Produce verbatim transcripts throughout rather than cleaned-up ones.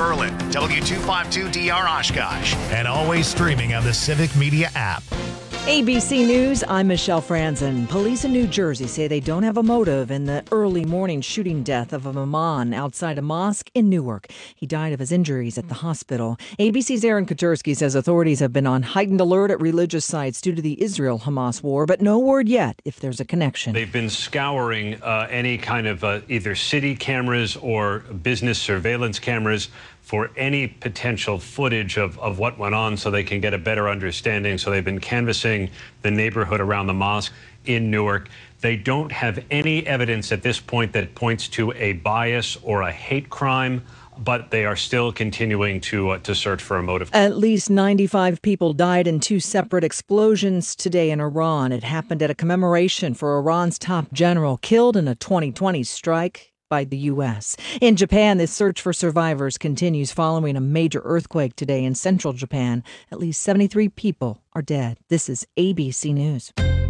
Berlin, W two fifty-two D R Oshkosh, and always streaming on the Civic Media app. A B C News, I'm Michelle Franzen. Police in New Jersey say they don't have a motive in the early morning shooting death of a imam outside a mosque in Newark. He died of his injuries at the hospital. A B C's Aaron Katersky says authorities have been on heightened alert at religious sites due to the Israel-Hamas war, but no word yet if there's a connection. They've been scouring uh, any kind of uh, either city cameras or business surveillance cameras for any potential footage of, of what went on so they can get a better understanding. So they've been canvassing the neighborhood around the mosque in Newark. They don't have any evidence at this point that points to a bias or a hate crime, but they are still continuing to uh, to search for a motive. At least ninety-five people died in two separate explosions today in Iran. It happened at a commemoration for Iran's top general killed in a twenty twenty strike by the U S. In Japan, the search for survivors continues following a major earthquake today in central Japan. At least seventy-three people are dead. This is A B C News.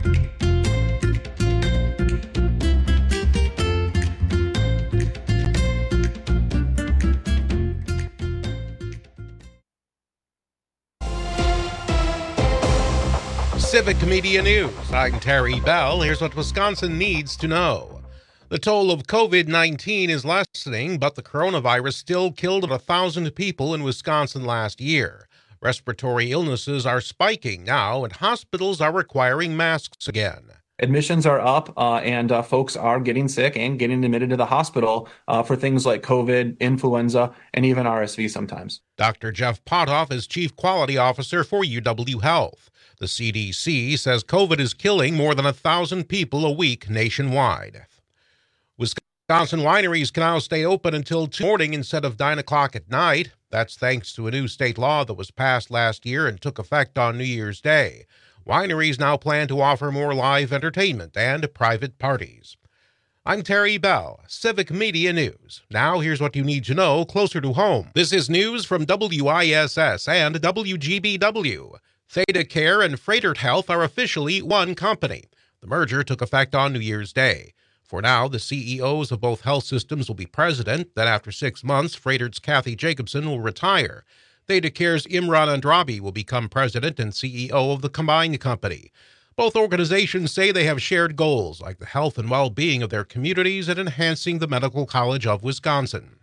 Civic Media News. I'm Terry Bell. Here's what Wisconsin needs to know. The toll of covid nineteen is lessening, but the coronavirus still killed a thousand people in Wisconsin last year. Respiratory illnesses are spiking now, and hospitals are requiring masks again. Admissions are up, uh, and uh, folks are getting sick and getting admitted to the hospital uh, for things like COVID, influenza, and even R S V sometimes. Doctor Jeff Potoff is Chief Quality Officer for U W Health. The C D C says COVID is killing more than a thousand people a week nationwide. Wisconsin wineries can now stay open until two morning instead of nine o'clock at night. That's thanks to a new state law that was passed last year and took effect on New Year's Day. Wineries now plan to offer more live entertainment and private parties. I'm Terry Bell, Civic Media News. Now here's what you need to know closer to home. This is news from W I S S and W G B W. Theta Care and Froedtert Health are officially one company. The merger took effect on New Year's Day. For now, the C E Os of both health systems will be president. Then after six months, Froedtert's Kathy Jacobson will retire. Theta Care's Imran Andrabi will become president and C E O of the combined company. Both organizations say they have shared goals, like the health and well-being of their communities and enhancing the Medical College of Wisconsin.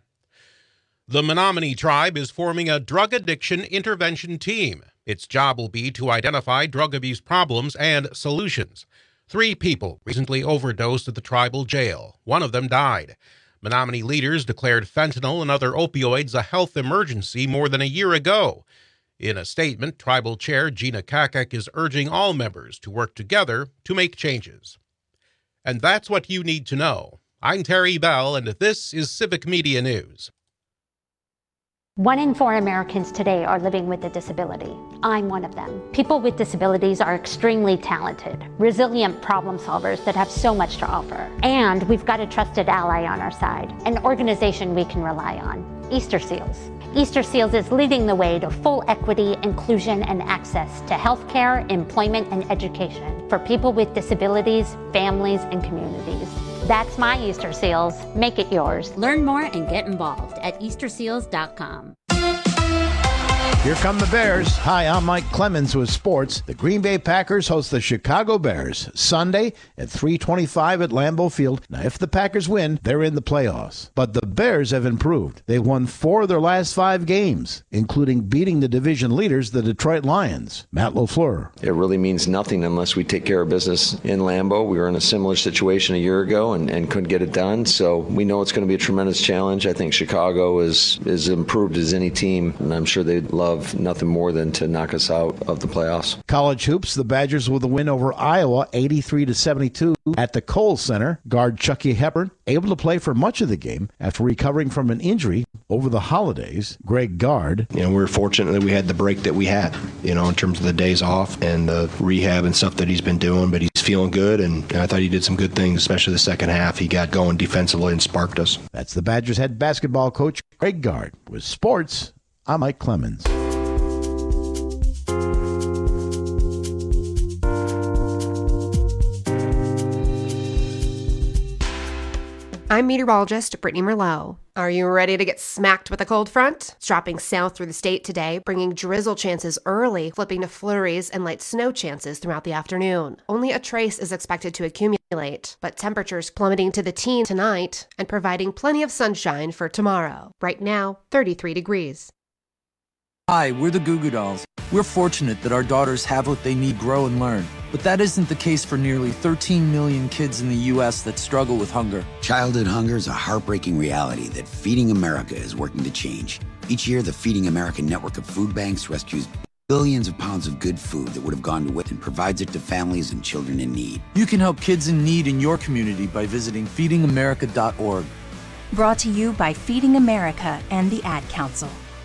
The Menominee Tribe is forming a drug addiction intervention team. Its job will be to identify drug abuse problems and solutions. Three people recently overdosed at the tribal jail. One of them died. Menominee leaders declared fentanyl and other opioids a health emergency more than a year ago. In a statement, Tribal Chair Gina Kakak is urging all members to work together to make changes. And that's what you need to know. I'm Terry Bell, and this is Civic Media News. One in four Americans today are living with a disability. I'm one of them. People with disabilities are extremely talented, resilient problem solvers that have so much to offer. And we've got a trusted ally on our side, an organization we can rely on, Easter Seals. Easter Seals is leading the way to full equity, inclusion, and access to healthcare, employment, and education for people with disabilities, families, and communities. That's my Easter Seals. Make it yours. Learn more and get involved at easter seals dot com. Here come the Bears. Hi, I'm Mike Clemens with sports. The Green Bay Packers host the Chicago Bears Sunday at three twenty-five at Lambeau Field. Now, if the Packers win, they're in the playoffs. But the Bears have improved. They've won four of their last five games, including beating the division leaders, the Detroit Lions. Matt LaFleur. It really means nothing unless we take care of business in Lambeau. We were in a similar situation a year ago and, and couldn't get it done. So we know it's going to be a tremendous challenge. I think Chicago is as improved as any team, and I'm sure they'd love nothing more than to knock us out of the playoffs. College hoops, the Badgers with a win over Iowa, eighty-three to seventy-two at the Kohl Center. Guard Chucky Hepburn able to play for much of the game after recovering from an injury over the holidays. Greg Gard. You know, we were fortunate that we had the break that we had, you know, in terms of the days off and the rehab and stuff that he's been doing, but he's feeling good, and, and I thought he did some good things, especially the second half. He got going defensively and sparked us. That's the Badgers head basketball coach, Greg Gard. With sports, I'm Mike Clemens. I'm meteorologist Brittany Merlot. Are you ready to get smacked with a cold front? It's dropping south through the state today, bringing drizzle chances early, flipping to flurries and light snow chances throughout the afternoon. Only a trace is expected to accumulate, but temperatures plummeting to the teens tonight and providing plenty of sunshine for tomorrow. Right now, thirty-three degrees. Hi, we're the Goo Goo Dolls. We're fortunate that our daughters have what they need, grow, and learn. But that isn't the case for nearly thirteen million kids in the U S that struggle with hunger. Childhood hunger is a heartbreaking reality that Feeding America is working to change. Each year, the Feeding America network of food banks rescues billions of pounds of good food that would have gone to waste and provides it to families and children in need. You can help kids in need in your community by visiting feeding america dot org. Brought to you by Feeding America and the Ad Council.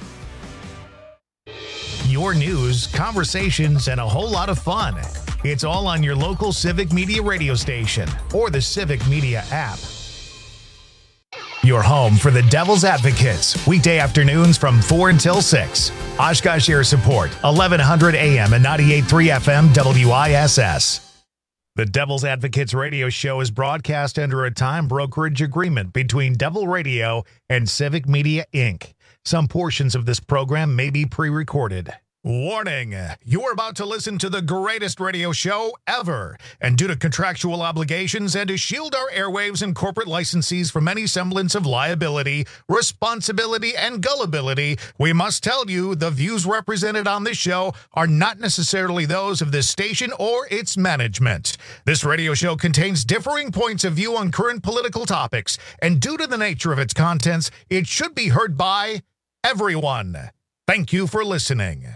Your news, conversations, and a whole lot of fun. It's all on your local Civic Media radio station or the Civic Media app. Your home for the Devil's Advocates, weekday afternoons from four until six. Oshkosh Air Support, eleven hundred A M and ninety-eight point three F M W I S S. The Devil's Advocates radio show is broadcast under a time brokerage agreement between Devil Radio and Civic Media, Incorporated. Some portions of this program may be pre-recorded. Warning, you're about to listen to the greatest radio show ever. And due to contractual obligations and to shield our airwaves and corporate licensees from any semblance of liability, responsibility, and gullibility, we must tell you the views represented on this show are not necessarily those of this station or its management. This radio show contains differing points of view on current political topics, and due to the nature of its contents, it should be heard by everyone. Thank you for listening.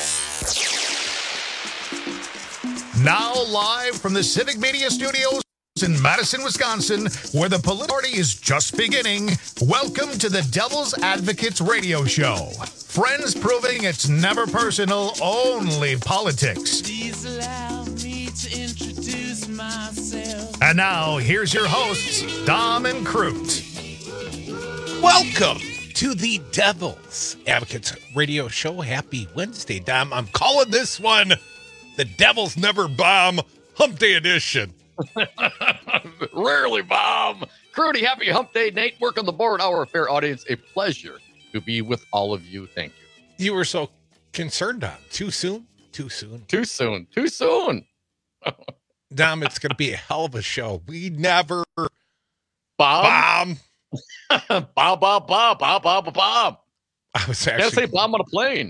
Now live from the Civic Media Studios in Madison, Wisconsin, where the political party is just beginning, welcome to the Devil's Advocates radio show. Friends proving it's never personal, only politics. Please allow me to introduce myself. And now, here's your hosts, Dom and Crute. Welcome to the Devil's Advocates radio show. Happy Wednesday, Dom. I'm calling this one the Devil's Never Bomb Hump Day Edition. Rarely bomb. Crudy, happy Hump Day. Nate, work on the board. Our fair audience, a pleasure to be with all of you. Thank you. You were so concerned, Dom. Too soon? Too soon. Too soon. Too soon. Dom, it's going to be a hell of a show. We never bomb. Bomb. Bomb, bomb, bomb, bomb, bomb, bomb. I was actually... Can't say bomb on a plane.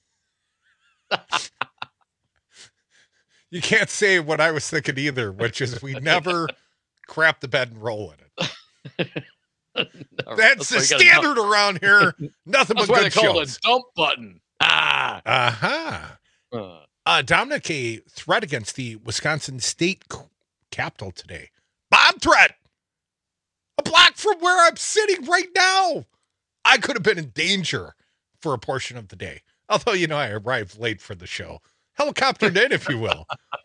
You can't say what I was thinking either, which is we never crap the bed and roll in it. No, that's, that's the standard dump. Around here. Nothing that's but why good they call shows. it a dump button. Ah. Uh-huh. Uh. Uh, Dominic, a threat against the Wisconsin state capitol today. Bomb threat! A block from where I'm sitting right now. I could have been in danger for a portion of the day. Although, you know, I arrived late for the show. Helicoptered in, if you will.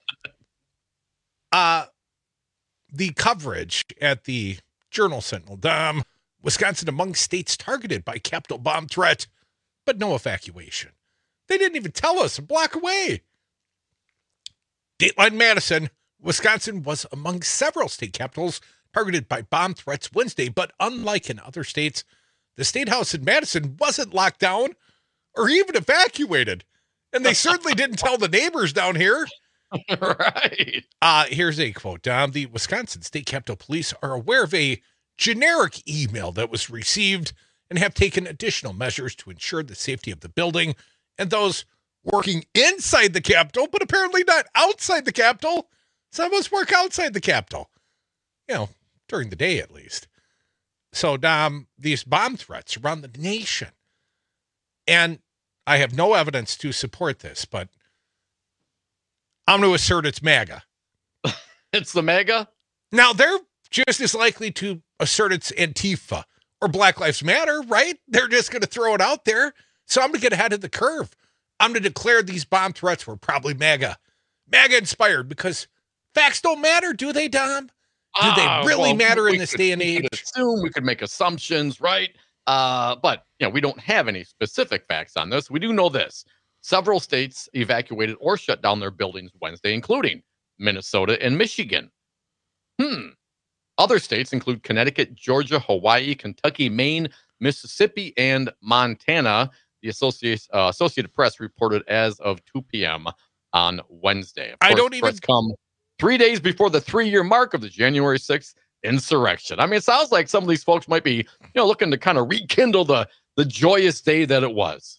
Uh, the coverage at the Journal Sentinel. Dom, Wisconsin among states targeted by Capitol bomb threat, but no evacuation. They didn't even tell us a block away. Dateline Madison, Wisconsin was among several state capitals targeted by bomb threats Wednesday, but unlike in other states, the State House in Madison wasn't locked down or even evacuated. And they certainly didn't tell the neighbors down here. Right. Uh, here's a quote. Um, the Wisconsin State Capitol Police are aware of a generic email that was received and have taken additional measures to ensure the safety of the building and those working inside the Capitol, but apparently not outside the Capitol. Some of us work outside the Capitol, you know, during the day at least. So, Dom, these bomb threats around the nation. And I have no evidence to support this, but I'm going to assert it's MAGA. It's the MAGA? Now, they're just as likely to assert it's Antifa or Black Lives Matter, right? They're just going to throw it out there. So I'm going to get ahead of the curve. I'm going to declare these bomb threats were probably MAGA. MAGA inspired, because facts don't matter, do they, Dom? Do they uh, really well, matter in this could, day and we age? Could assume, we could make assumptions, right? Uh, but you know, we don't have any specific facts on this. We do know this. Several states evacuated or shut down their buildings Wednesday, including Minnesota and Michigan. Hmm. Other states include Connecticut, Georgia, Hawaii, Kentucky, Maine, Mississippi, and Montana. The Associated, uh, Associated Press reported as of two p.m. on Wednesday. Of course, I don't even come three days before the three-year mark of the January sixth insurrection. I mean, it sounds like some of these folks might be, you know, looking to kind of rekindle the the joyous day that it was.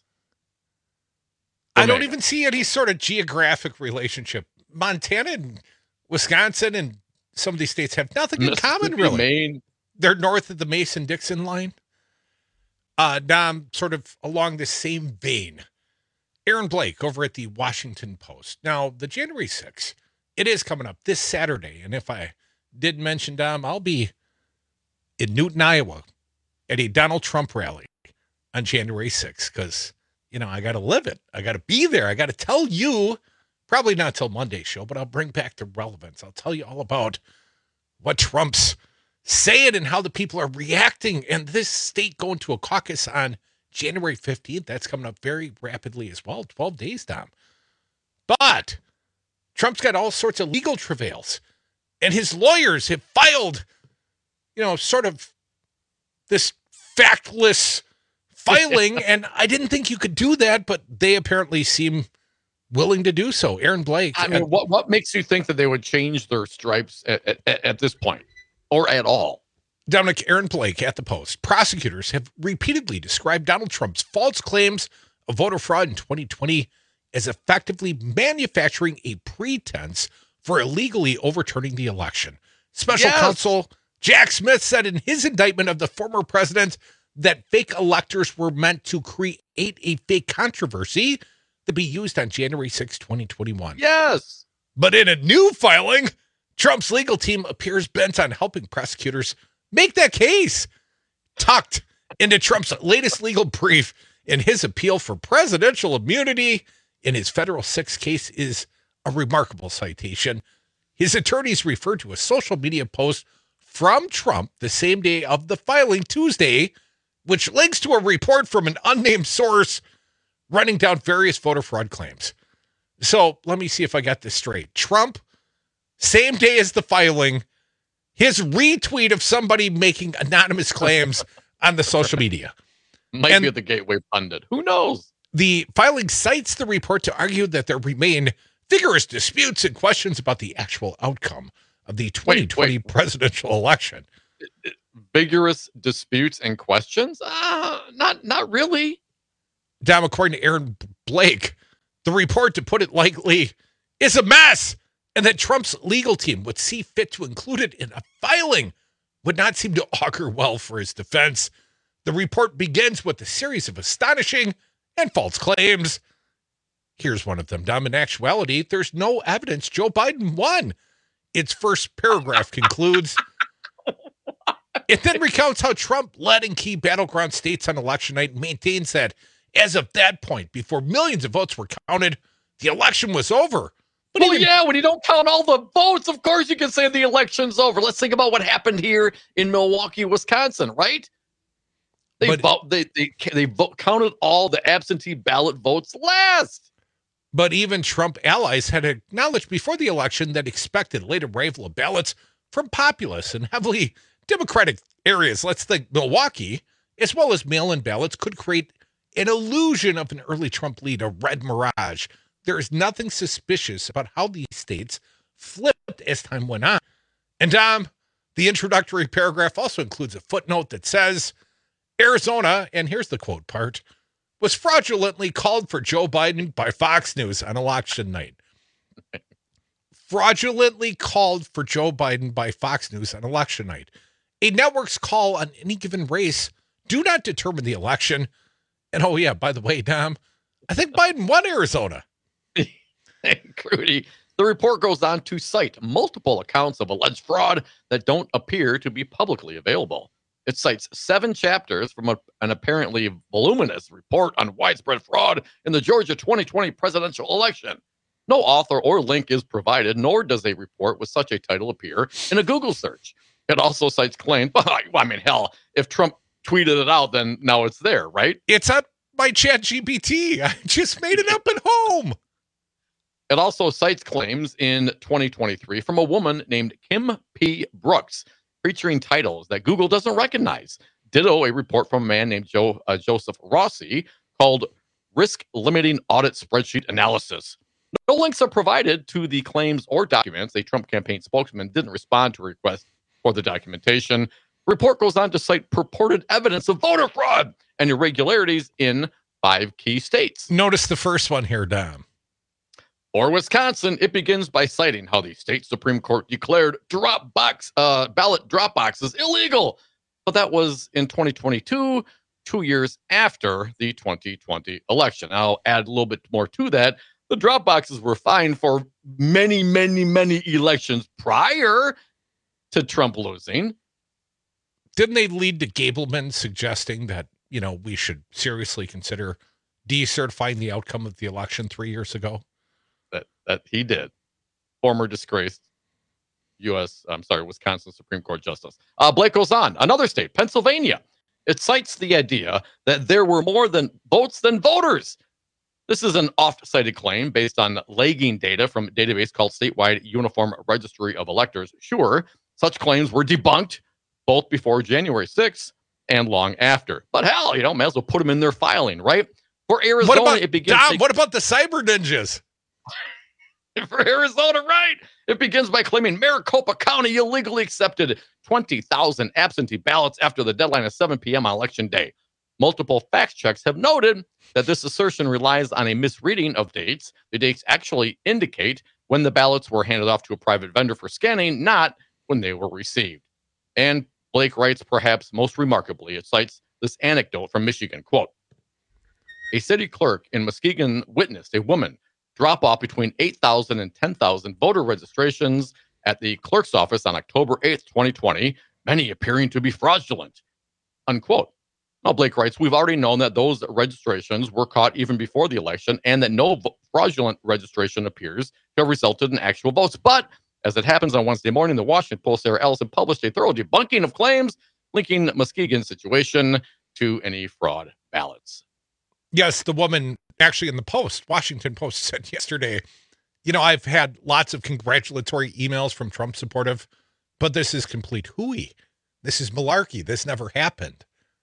I don't even see any sort of geographic relationship. Montana and Wisconsin and some of these states have nothing in common, really. Maine. They're north of the Mason-Dixon line. Uh, now I'm sort of along the same vein. Aaron Blake over at the Washington Post. Now, the January sixth, it is coming up this Saturday. And if I did mention, Dom, I'll be in Newton, Iowa at a Donald Trump rally on January sixth because, you know, I got to live it. I got to be there. I got to tell you, probably not till Monday's show, but I'll bring back the relevance. I'll tell you all about what Trump's saying and how the people are reacting. And this state going to a caucus on January fifteenth, that's coming up very rapidly as well. twelve days, Tom. But Trump's got all sorts of legal travails. And his lawyers have filed, you know, sort of this factless filing. And I didn't think you could do that, but they apparently seem willing to do so. Aaron Blake. I mean, uh, what, what makes you think that they would change their stripes at, at, at this point or at all? Dominic, Aaron Blake at the Post. Prosecutors have repeatedly described Donald Trump's false claims of voter fraud in twenty twenty as effectively manufacturing a pretense for illegally overturning the election. Special Yes. counsel Jack Smith said in his indictment of the former president that fake electors were meant to create a fake controversy to be used on January sixth, twenty twenty-one. Yes. But in a new filing, Trump's legal team appears bent on helping prosecutors make that case. Tucked into Trump's latest legal brief in his appeal for presidential immunity in his federal six case is a remarkable citation. His attorneys referred to a social media post from Trump the same day of the filing, Tuesday, which links to a report from an unnamed source running down various voter fraud claims. So let me see if I got this straight. Trump, same day as the filing, his retweet of somebody making anonymous claims on the social media. Might And be the Gateway Pundit. Who knows? The filing cites the report to argue that there remain vigorous disputes and questions about the actual outcome of the twenty twenty wait. presidential election. Vigorous disputes and questions? Uh, not, not really. Dom, according to Aaron Blake, the report, to put it lightly, is a mess, and that Trump's legal team would see fit to include it in a filing would not seem to augur well for his defense. The report begins with a series of astonishing and false claims. Here's one of them, Dom. In actuality, there's no evidence Joe Biden won. Its first paragraph concludes. It then recounts how Trump led in key battleground states on election night and maintains that as of that point, before millions of votes were counted, the election was over. But well, even, yeah, when you don't count all the votes, of course you can say the election's over. Let's think about what happened here in Milwaukee, Wisconsin, right? They But- vote, they they they vote, counted all the absentee ballot votes last. But even Trump allies had acknowledged before the election that expected late arrival of ballots from populous and heavily Democratic areas, let's think Milwaukee, as well as mail-in ballots, could create an illusion of an early Trump lead, a red mirage. There is nothing suspicious about how these states flipped as time went on. And Dom, the introductory paragraph also includes a footnote that says, Arizona, and here's the quote part, was fraudulently called for Joe Biden by Fox News on election night. Fraudulently called for Joe Biden by Fox News on election night. A network's call on any given race do not determine the election. And oh yeah, by the way, Dom, I think Biden won Arizona. Crudy. The report goes on to cite multiple accounts of alleged fraud that don't appear to be publicly available. It cites seven chapters from a, an apparently voluminous report on widespread fraud in the Georgia twenty twenty presidential election. No author or link is provided, nor does a report with such a title appear in a Google search. It also cites claims, I mean, hell, if Trump tweeted it out, then now it's there, right? It's up by Chat G P T. I just made it up at home. It also cites claims in twenty twenty-three from a woman named Kim P. Brooks. featuring titles that Google doesn't recognize. Ditto a report from a man named Joe uh, Joseph Rossi called Risk Limiting Audit Spreadsheet Analysis. No links are provided to the claims or documents. A Trump campaign spokesman didn't respond to a request for the documentation. The report goes on to cite purported evidence of voter fraud and irregularities in five key states. Notice the first one here, Dom. For Wisconsin, it begins by citing how the state Supreme Court declared drop box uh, ballot drop boxes illegal. But that was in twenty twenty-two, two years after the twenty twenty election. I'll add a little bit more to that. The drop boxes were fine for many, many, many elections prior to Trump losing. Didn't they lead to Gableman suggesting that, you know, we should seriously consider decertifying the outcome of the election three years ago? That that he did. Former disgraced U S, I'm sorry, Wisconsin Supreme Court Justice. Uh, Blake goes on. Another state, Pennsylvania. It cites the idea that there were more than votes than voters. This is an oft-cited claim based on lagging data from a database called Statewide Uniform Registry of Electors. Sure, such claims were debunked both before January sixth and long after. But hell, you know, may as well put them in their filing, right? For Arizona, what about, it begins... Dom, what about the cyber ninjas? For Arizona, right? It begins by claiming Maricopa County illegally accepted twenty thousand absentee ballots after the deadline of seven p.m. on election day. Multiple fact checks have noted that this assertion relies on a misreading of dates. The dates actually indicate when the ballots were handed off to a private vendor for scanning, not when they were received. And Blake writes, perhaps most remarkably, it cites this anecdote from Michigan, quote, a city clerk in Muskegon witnessed a woman drop off between eight thousand and ten thousand voter registrations at the clerk's office on October eighth, twenty twenty, many appearing to be fraudulent, unquote. Now, Blake writes, we've already known that those registrations were caught even before the election and that no fraudulent registration appears to have resulted in actual votes. But as it happens on Wednesday morning, the Washington Post, Sarah Ellison, published a thorough debunking of claims linking Muskegon's situation to any fraud ballots. Yes, the woman actually in the Post, Washington Post, said yesterday, you know, I've had lots of congratulatory emails from Trump supportive, but this is complete hooey. This is malarkey. This never happened.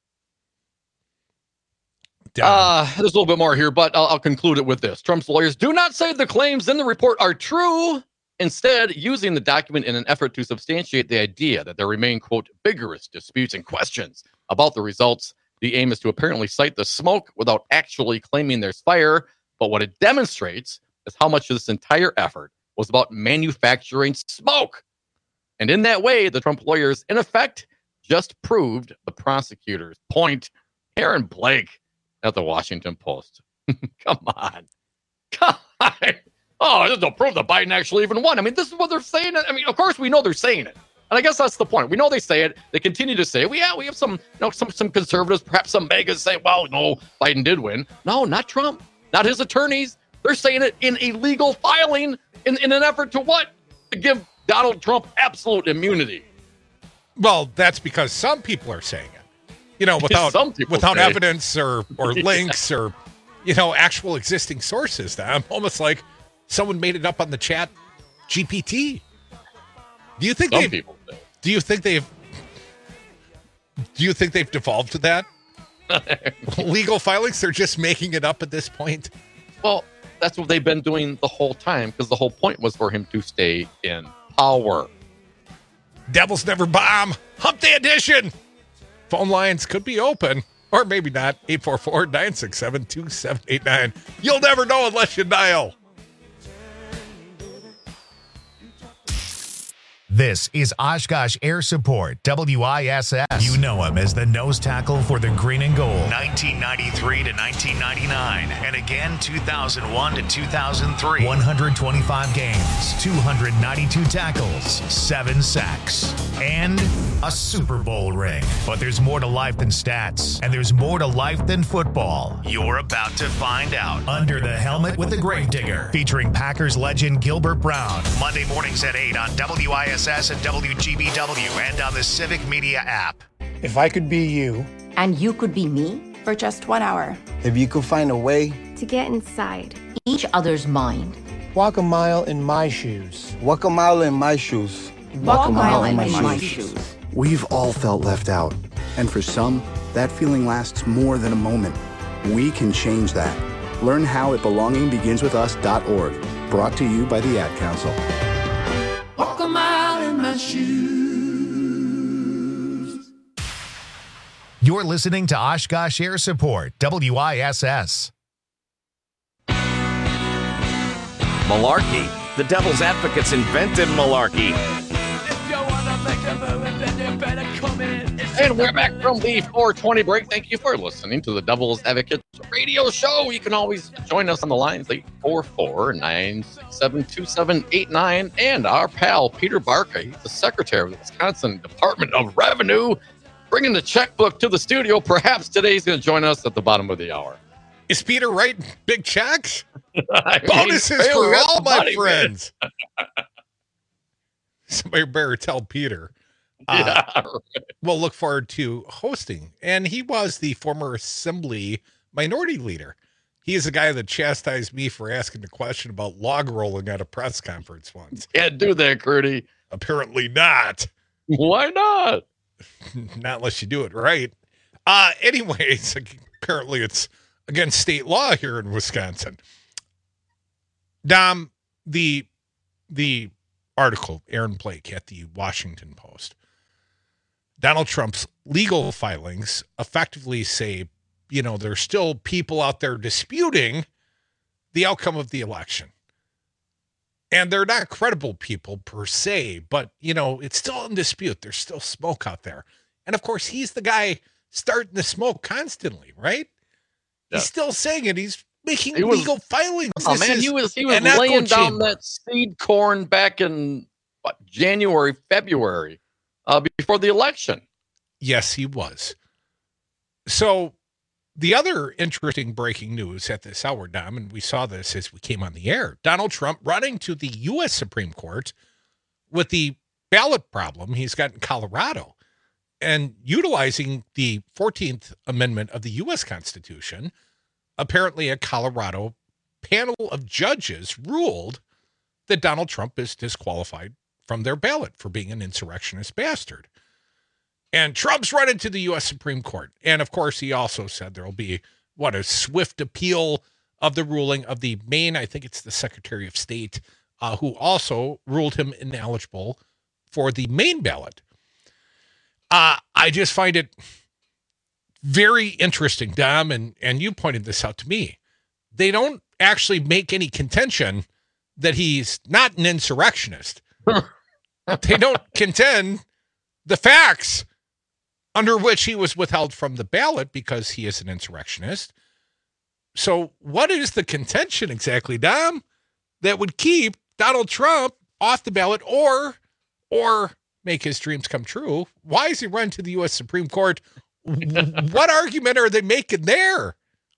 Uh, there's a little bit more here, but I'll, I'll conclude it with this. Trump's lawyers do not say the claims in the report are true. Instead, using the document in an effort to substantiate the idea that there remain, quote, vigorous disputes and questions about the results. The aim is to apparently cite the smoke without actually claiming there's fire. But what it demonstrates is how much of this entire effort was about manufacturing smoke. And in that way, the Trump lawyers, in effect, just proved the prosecutor's point. Aaron Blake at the Washington Post. Come on. Come on. Oh, this will prove that Biden actually even won. I mean, this is what they're saying. I mean, of course, we know they're saying it. And I guess that's the point. We know they say it. They continue to say it. We have, we have some, you know, some, some conservatives, perhaps some megas say, well, no, Biden did win. No, not Trump. Not his attorneys. They're saying it in a legal filing in, in an effort to what? To give Donald Trump absolute immunity. Well, that's because some people are saying it. You know, without without say. evidence or, or yeah. links or, you know, actual existing sources. I'm almost like someone made it up on the chat G P T. Do you think Some they've, people say. do you think they've do you think they've devolved to that? Legal filings, they're just making it up at this point. Well, that's what they've been doing the whole time, because the whole point was for him to stay in power. Devils never bomb. Hump Day edition. Phone lines could be open, or maybe not. eight four four, nine six seven, two seven eight nine. You'll never know unless you dial. This is Oshkosh Air Support, W I S S. You know him as the nose tackle for the green and gold. nineteen ninety-three to nineteen ninety-nine. And again, two thousand one to two thousand three. one hundred twenty-five games, two hundred ninety-two tackles, seven sacks, and a Super Bowl ring. But there's more to life than stats, and there's more to life than football. You're about to find out. Under the Helmet with the Gravedigger, featuring Packers legend Gilbert Brown. Monday mornings at eight on W I S S and W G B W and on the Civic Media app. If I could be you. And you could be me? For just one hour. If you could find a way. To get inside. Each other's mind. Walk a mile in my shoes. Walk a mile in my shoes. Walk, Walk a mile, mile in my, my shoes. shoes. We've all felt left out. And for some, that feeling lasts more than a moment. We can change that. Learn how at belonging begins with us dot org. Brought to you by the Ad Council. Walk a mile in my shoes. You're listening to Oshkosh Air Support, W I S S. Malarkey. The devil's advocates invented malarkey. And we're back from the four twenty break. Thank you for listening to the Devil's Advocate radio show. You can always join us on the lines, eight four four, nine six seven, two seven eight nine. And our pal, Peter Barca, he's the secretary of the Wisconsin Department of Revenue, bringing the checkbook to the studio. Perhaps today he's going to join us at the bottom of the hour. Is Peter writing big checks? I mean, Bonuses for all my money, friends. Somebody better tell Peter. Yeah, uh, right. We'll look forward to hosting. And he was the former Assembly minority leader. He is the guy that chastised me for asking the question about log rolling at a press conference once. Can't do that, Crudy. Apparently not. Why not? Not unless you do it right. Uh, anyways, apparently it's against state law here in Wisconsin. Dom, the the article, Aaron Blake at the Washington Post. Donald Trump's legal filings effectively say, you know, there's still people out there disputing the outcome of the election. And they're not credible people per se, but, you know, it's still in dispute. There's still smoke out there. And, of course, he's the guy starting the smoke constantly, right? Yeah. He's still saying it. He's making He was- legal filings. Oh, This man, is he was he was an echo laying down chamber. that seed corn back in what, January, February, uh, before the election. Yes, he was. So the other interesting breaking news at this hour, Dom, and we saw this as we came on the air, Donald Trump running to the U S Supreme Court with the ballot problem he's got in Colorado and utilizing the fourteenth Amendment of the U S Constitution. Apparently a Colorado panel of judges ruled that Donald Trump is disqualified from their ballot for being an insurrectionist bastard. And Trump's running to the U S Supreme Court. And, of course, he also said there will be, what, a swift appeal of the ruling of the Maine, I think it's the Secretary of State, uh, who also ruled him ineligible for the Maine ballot. Uh, I just find it very interesting, Dom, and, and you pointed this out to me. They don't actually make any contention that he's not an insurrectionist. They don't contend the facts under which he was withheld from the ballot because he is an insurrectionist. So what is the contention exactly, Dom, that would keep Donald Trump off the ballot or or make his dreams come true? Why is he run to the U S Supreme Court? What argument are they making there?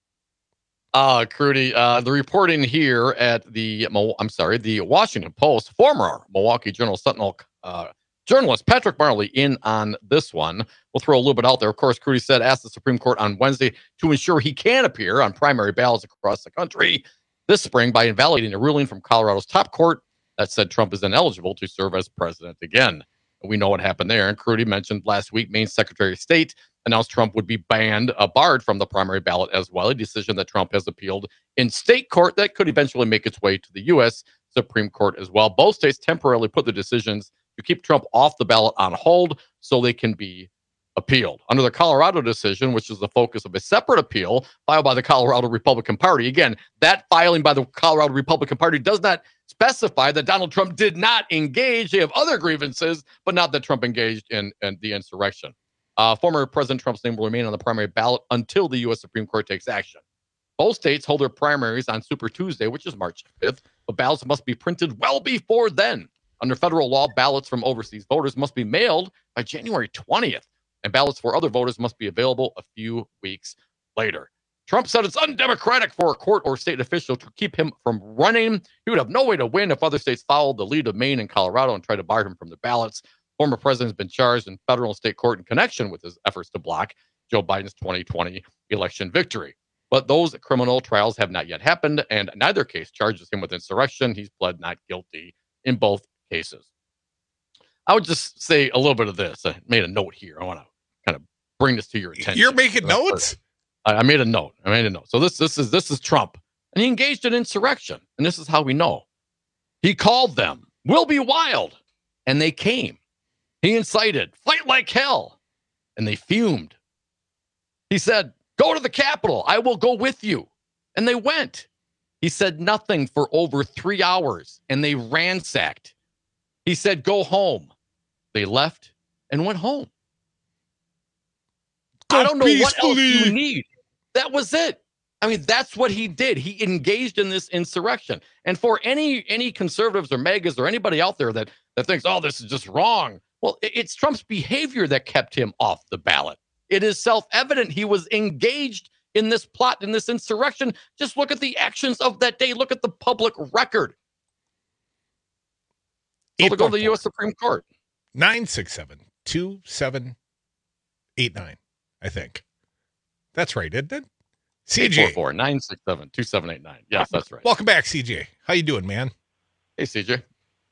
Uh, Crudy, uh, the reporting here at the, I'm sorry, the Washington Post, former Milwaukee Journal Sentinel uh, journalist Patrick Marley in on this one. We'll throw a little bit out there. Of course, Crudy said, asked the Supreme Court on Wednesday to ensure he can appear on primary ballots across the country this spring by invalidating a ruling from Colorado's top court that said Trump is ineligible to serve as president again. We know what happened there. And Crudy mentioned last week, Maine Secretary of State announced Trump would be banned, uh, barred from the primary ballot as well, a decision that Trump has appealed in state court that could eventually make its way to the U S Supreme Court as well. Both states temporarily put the decisions to keep Trump off the ballot on hold so they can be appealed. Under the Colorado decision, which is the focus of a separate appeal filed by the Colorado Republican Party. Again, that filing by the Colorado Republican Party does not specify that Donald Trump did not engage. They have other grievances, but not that Trump engaged in, in the insurrection. Uh, former President Trump's name will remain on the primary ballot until the U S Supreme Court takes action. Both states hold their primaries on Super Tuesday, which is March fifth, but ballots must be printed well before then. Under federal law, ballots from overseas voters must be mailed by January twentieth, and ballots for other voters must be available a few weeks later. Trump said it's undemocratic for a court or state official to keep him from running. He would have no way to win if other states followed the lead of Maine and Colorado and tried to bar him from the ballots. Former president has been charged in federal and state court in connection with his efforts to block Joe Biden's twenty twenty election victory. But those criminal trials have not yet happened, and neither case charges him with insurrection. He's pled not guilty in both cases. I would just say a little bit of this. I made a note here. I want to kind of bring this to your attention. You're making notes? I, I made a note. I made a note. So this this is this is Trump, and he engaged in insurrection, and this is how we know. He called them, "We'll be wild," and they came. He incited, "Fight like hell," and they fumed. He said, "Go to the Capitol. I will go with you," and they went. He said nothing for over three hours, and they ransacked. He said, "Go home." They left and went home. Go I don't know peacefully. What else you need. That was it. I mean, that's what he did. He engaged in this insurrection. And for any any conservatives or megas or anybody out there that, that thinks, oh, this is just wrong. Well, it's Trump's behavior that kept him off the ballot. It is self-evident he was engaged in this plot, in this insurrection. Just look at the actions of that day. Look at the public record. So to go to the U S Supreme Court. nine six seven, two seven eight nine, I think. That's right, isn't it? C J. eight four four, nine six seven, two seven eight nine. Yes, that's right. Welcome back, C J. How you doing, man? Hey, C J.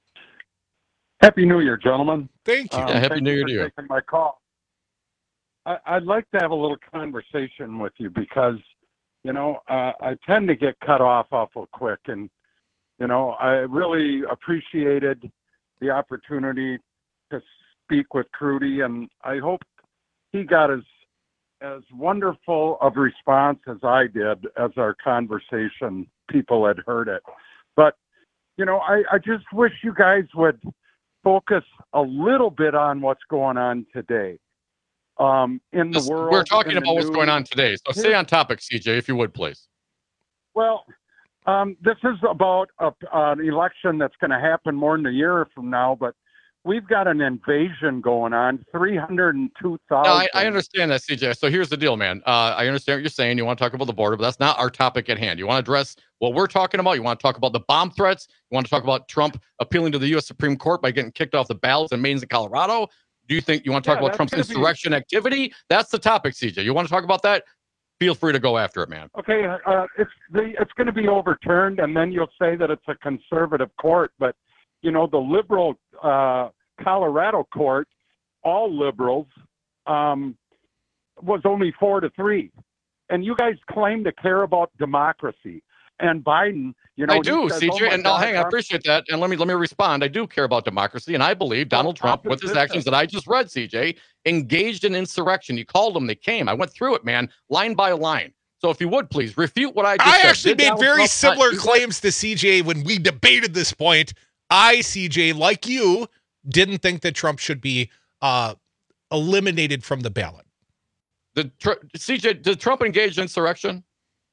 Happy New Year, gentlemen. Thank you. Um, yeah, happy thank New Year you to you. Taking my call. I, I'd like to have a little conversation with you because, you know, uh, I tend to get cut off awful quick, and you know, I really appreciated the opportunity to speak with Crudy, and I hope he got as as wonderful of response as I did as our conversation people had heard it. But, you know, I, I just wish you guys would focus a little bit on what's going on today um, in the this, world. We're talking about news. what's going on today. So stay on topic, C J, if you would, please. Well, um, this is about a, an election that's going to happen more than a year from now, but we've got an invasion going on, three hundred two thousand. No, I, I understand that, C J. So here's the deal, man. Uh, I understand what you're saying. You want to talk about the border, but that's not our topic at hand. You want to address what we're talking about? You want to talk about the bomb threats? You want to talk about Trump appealing to the U S Supreme Court by getting kicked off the ballots in Maine and Colorado? Do you think you want to talk Yeah, about Trump's that's gonna insurrection be- activity? That's the topic, C J. You want to talk about that? Feel free to go after it, man. Okay, uh, it's the, it's going to be overturned, and then you'll say that it's a conservative court. But, you know, the liberal uh, Colorado court, all liberals, um, was only four to three. And you guys claim to care about democracy. And Biden, you know, I do, he says, C J, "Oh my and now God, hang on, I I'm-" appreciate that. And let me let me respond. I do care about democracy, and I believe Donald Trump, with his opposition. actions that I just read, C J, engaged in insurrection. You called them, they came. I went through it, man, line by line. So if you would please refute what I just I said. actually Did made Donald very Trump similar not- claims to C J when we debated this point. I, C J, like you, didn't think that Trump should be uh, eliminated from the ballot. Did Tr- C J, did Trump engage in insurrection?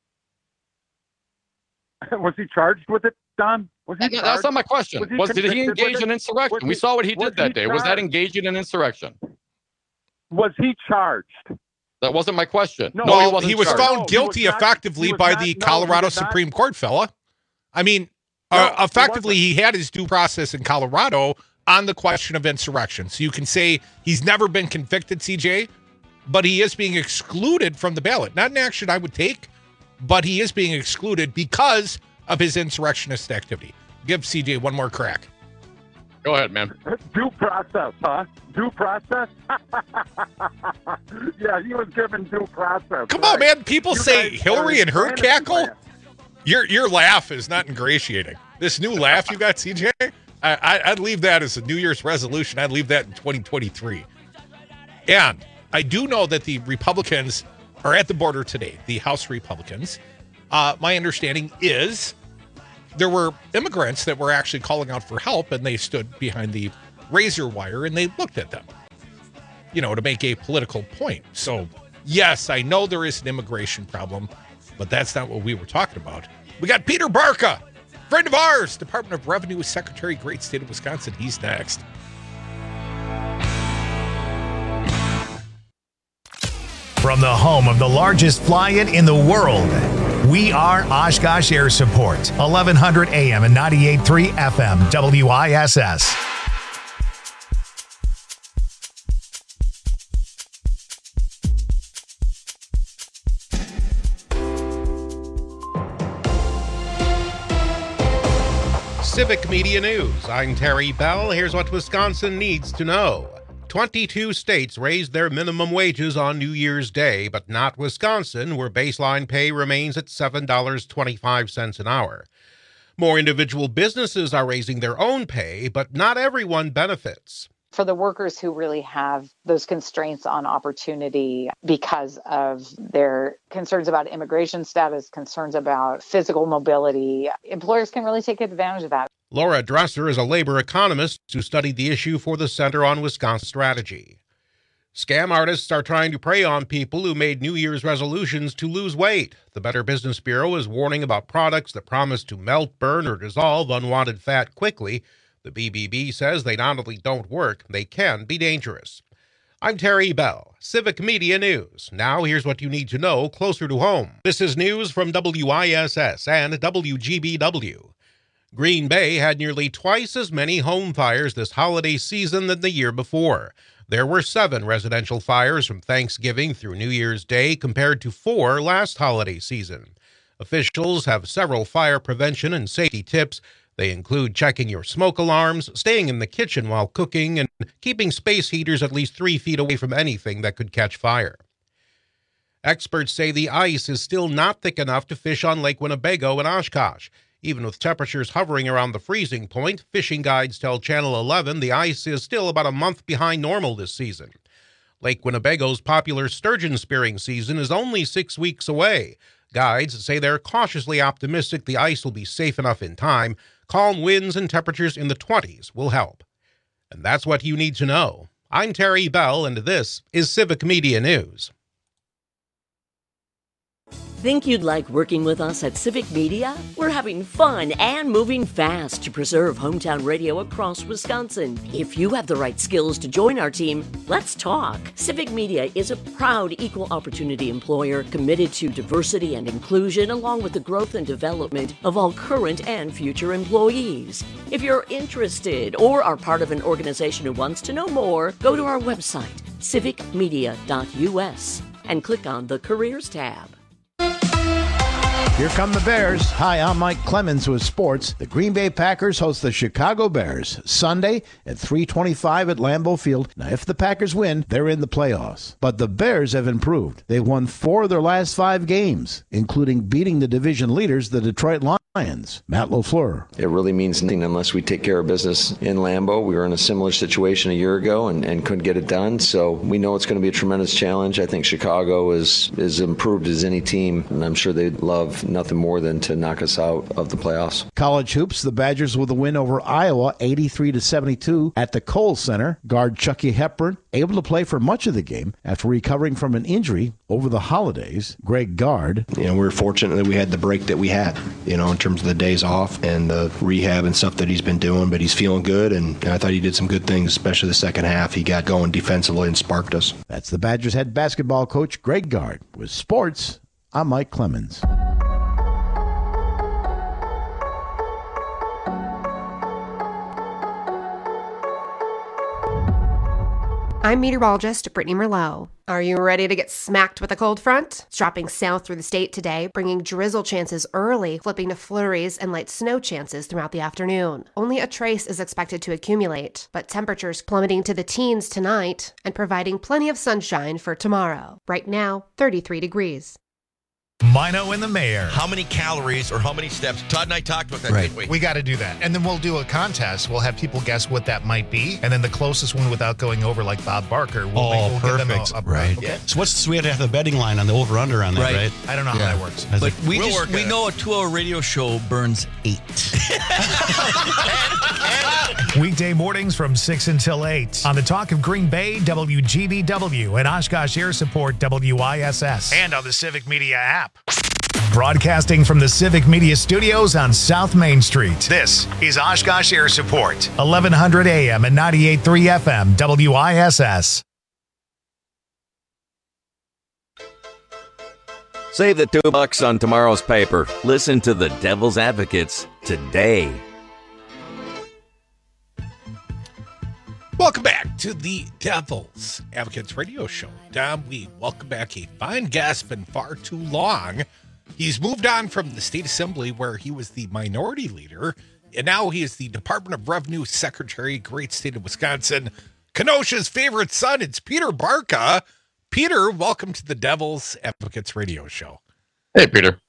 Was he charged with it, Don? Was he No, charged? that's not my question. Was he Was, did he convicted with engage it? in insurrection? Was We he- saw what he was did that he day. Was that charged? engaging in insurrection? Was he charged? That wasn't my question. No, No, well, he wasn't he was charged. found No, he guilty was not- effectively he was by not- the no, Colorado he did not. Supreme Court, fella. I mean, No, uh, he effectively, wasn't. he had his due process in Colorado on the question of insurrection. So you can say he's never been convicted, C J, but he is being excluded from the ballot. Not an action I would take, but he is being excluded because of his insurrectionist activity. Give C J one more crack. Go ahead, man. Due process, huh? Due process? Yeah, he was given due process. Come right. on, man. People You say guys Hillary are and her fantasy cackle. land. Your your laugh is not ingratiating. This new laugh you got, C J, I, I, I'd leave that as a New Year's resolution. I'd leave that in twenty twenty-three. And I do know that the Republicans are at the border today, the House Republicans. Uh, my understanding is there were immigrants that were actually calling out for help, and they stood behind the razor wire and they looked at them, you know, to make a political point. So, yes, I know there is an immigration problem, but that's not what we were talking about. We got Peter Barca, friend of ours, Department of Revenue Secretary, great state of Wisconsin. He's next. From the home of the largest fly-in in the world, we are Oshkosh Air Support, eleven hundred A M and ninety-eight point three F M, W I S S. Civic Media News. I'm Terry Bell. Here's what Wisconsin needs to know. twenty-two states raised their minimum wages on New Year's Day, but not Wisconsin, where baseline pay remains at seven dollars and twenty-five cents an hour. More individual businesses are raising their own pay, but not everyone benefits. For the workers who really have those constraints on opportunity because of their concerns about immigration status, concerns about physical mobility, employers can really take advantage of that. Laura Dresser is a labor economist who studied the issue for the Center on Wisconsin Strategy. Scam artists are trying to prey on people who made New Year's resolutions to lose weight. The Better Business Bureau is warning about products that promise to melt, burn, or dissolve unwanted fat quickly. The B B B says they not only don't work, they can be dangerous. I'm Terry Bell, Civic Media News. Now here's what you need to know closer to home. This is news from W I S S and W G B W. Green Bay had nearly twice as many home fires this holiday season than the year before. There were seven residential fires from Thanksgiving through New Year's Day compared to four last holiday season. Officials have several fire prevention and safety tips. They include checking your smoke alarms, staying in the kitchen while cooking, and keeping space heaters at least three feet away from anything that could catch fire. Experts say the ice is still not thick enough to fish on Lake Winnebago and Oshkosh. Even with temperatures hovering around the freezing point, fishing guides tell Channel eleven the ice is still about a month behind normal this season. Lake Winnebago's popular sturgeon spearing season is only six weeks away. Guides say they're cautiously optimistic the ice will be safe enough in time. Calm winds and temperatures in the twenties will help. And that's what you need to know. I'm Terry Bell, and this is Civic Media News. Think you'd like working with us at Civic Media? We're having fun and moving fast to preserve hometown radio across Wisconsin. If you have the right skills to join our team, let's talk. Civic Media is a proud equal opportunity employer committed to diversity and inclusion, along with the growth and development of all current and future employees. If you're interested or are part of an organization who wants to know more, go to our website, civic media dot u s, and click on the Careers tab. Here come the Bears. Hi, I'm Mike Clemens with sports. The Green Bay Packers host the Chicago Bears Sunday at three twenty-five at Lambeau Field. Now, if the Packers win, they're in the playoffs. But the Bears have improved. They've won four of their last five games, including beating the division leaders, the Detroit Lions. Matt LaFleur. It really means nothing unless we take care of business in Lambeau. We were in a similar situation a year ago and, and couldn't get it done. So we know it's going to be a tremendous challenge. I think Chicago is as improved as any team, and I'm sure they'd love nothing more than to knock us out of the playoffs. College hoops, the Badgers with a win over Iowa, eighty-three to seventy-two at the Kohl Center. Guard Chucky Hepburn able to play for much of the game after recovering from an injury over the holidays. Greg Gard. You know, we were fortunate that we had the break that we had, you know, in terms of the days off and the rehab and stuff that he's been doing, but he's feeling good, and I thought he did some good things, especially the second half. He got going defensively and sparked us. That's the Badgers head basketball coach, Greg Gard. With sports, I'm Mike Clemens. I'm meteorologist Brittany Merlot. Are you ready to get smacked with a cold front? It's dropping south through the state today, bringing drizzle chances early, flipping to flurries and light snow chances throughout the afternoon. Only a trace is expected to accumulate, but temperatures plummeting to the teens tonight and providing plenty of sunshine for tomorrow. Right now, thirty-three degrees. Mino and the Mayor. How many calories or how many steps? Todd and I talked about that, Right. didn't we? We got to do that. And then we'll do a contest. We'll have people guess what that might be. And then the closest one without going over like Bob Barker, we'll, Oh, make, we'll give them perfect. a, a Right. Okay. So what's so we have to have the betting line on the over-under on that, Right. right? I don't know Yeah. how that works. As But a- we We'll just work we it. know a two-hour radio show burns eight. Weekday mornings from six until eight on the Talk of Green Bay, W G B W, and Oshkosh Air Support, W I S S, and on the Civic Media app. Broadcasting from the Civic Media Studios on South Main Street, this is Oshkosh Air Support, eleven hundred A M and ninety-eight point three F M, W I S S. Save the two bucks on tomorrow's paper. Listen to the Devil's Advocates today. Welcome back to the Devil's Advocates Radio Show. Dom, we welcome back a fine guest, been far too long. He's moved on from the state assembly where he was the minority leader and now he is the Department of Revenue Secretary, great state of Wisconsin. Kenosha's favorite son, it's Peter Barca. Peter, welcome to the Devil's Advocates Radio Show. Hey, Peter.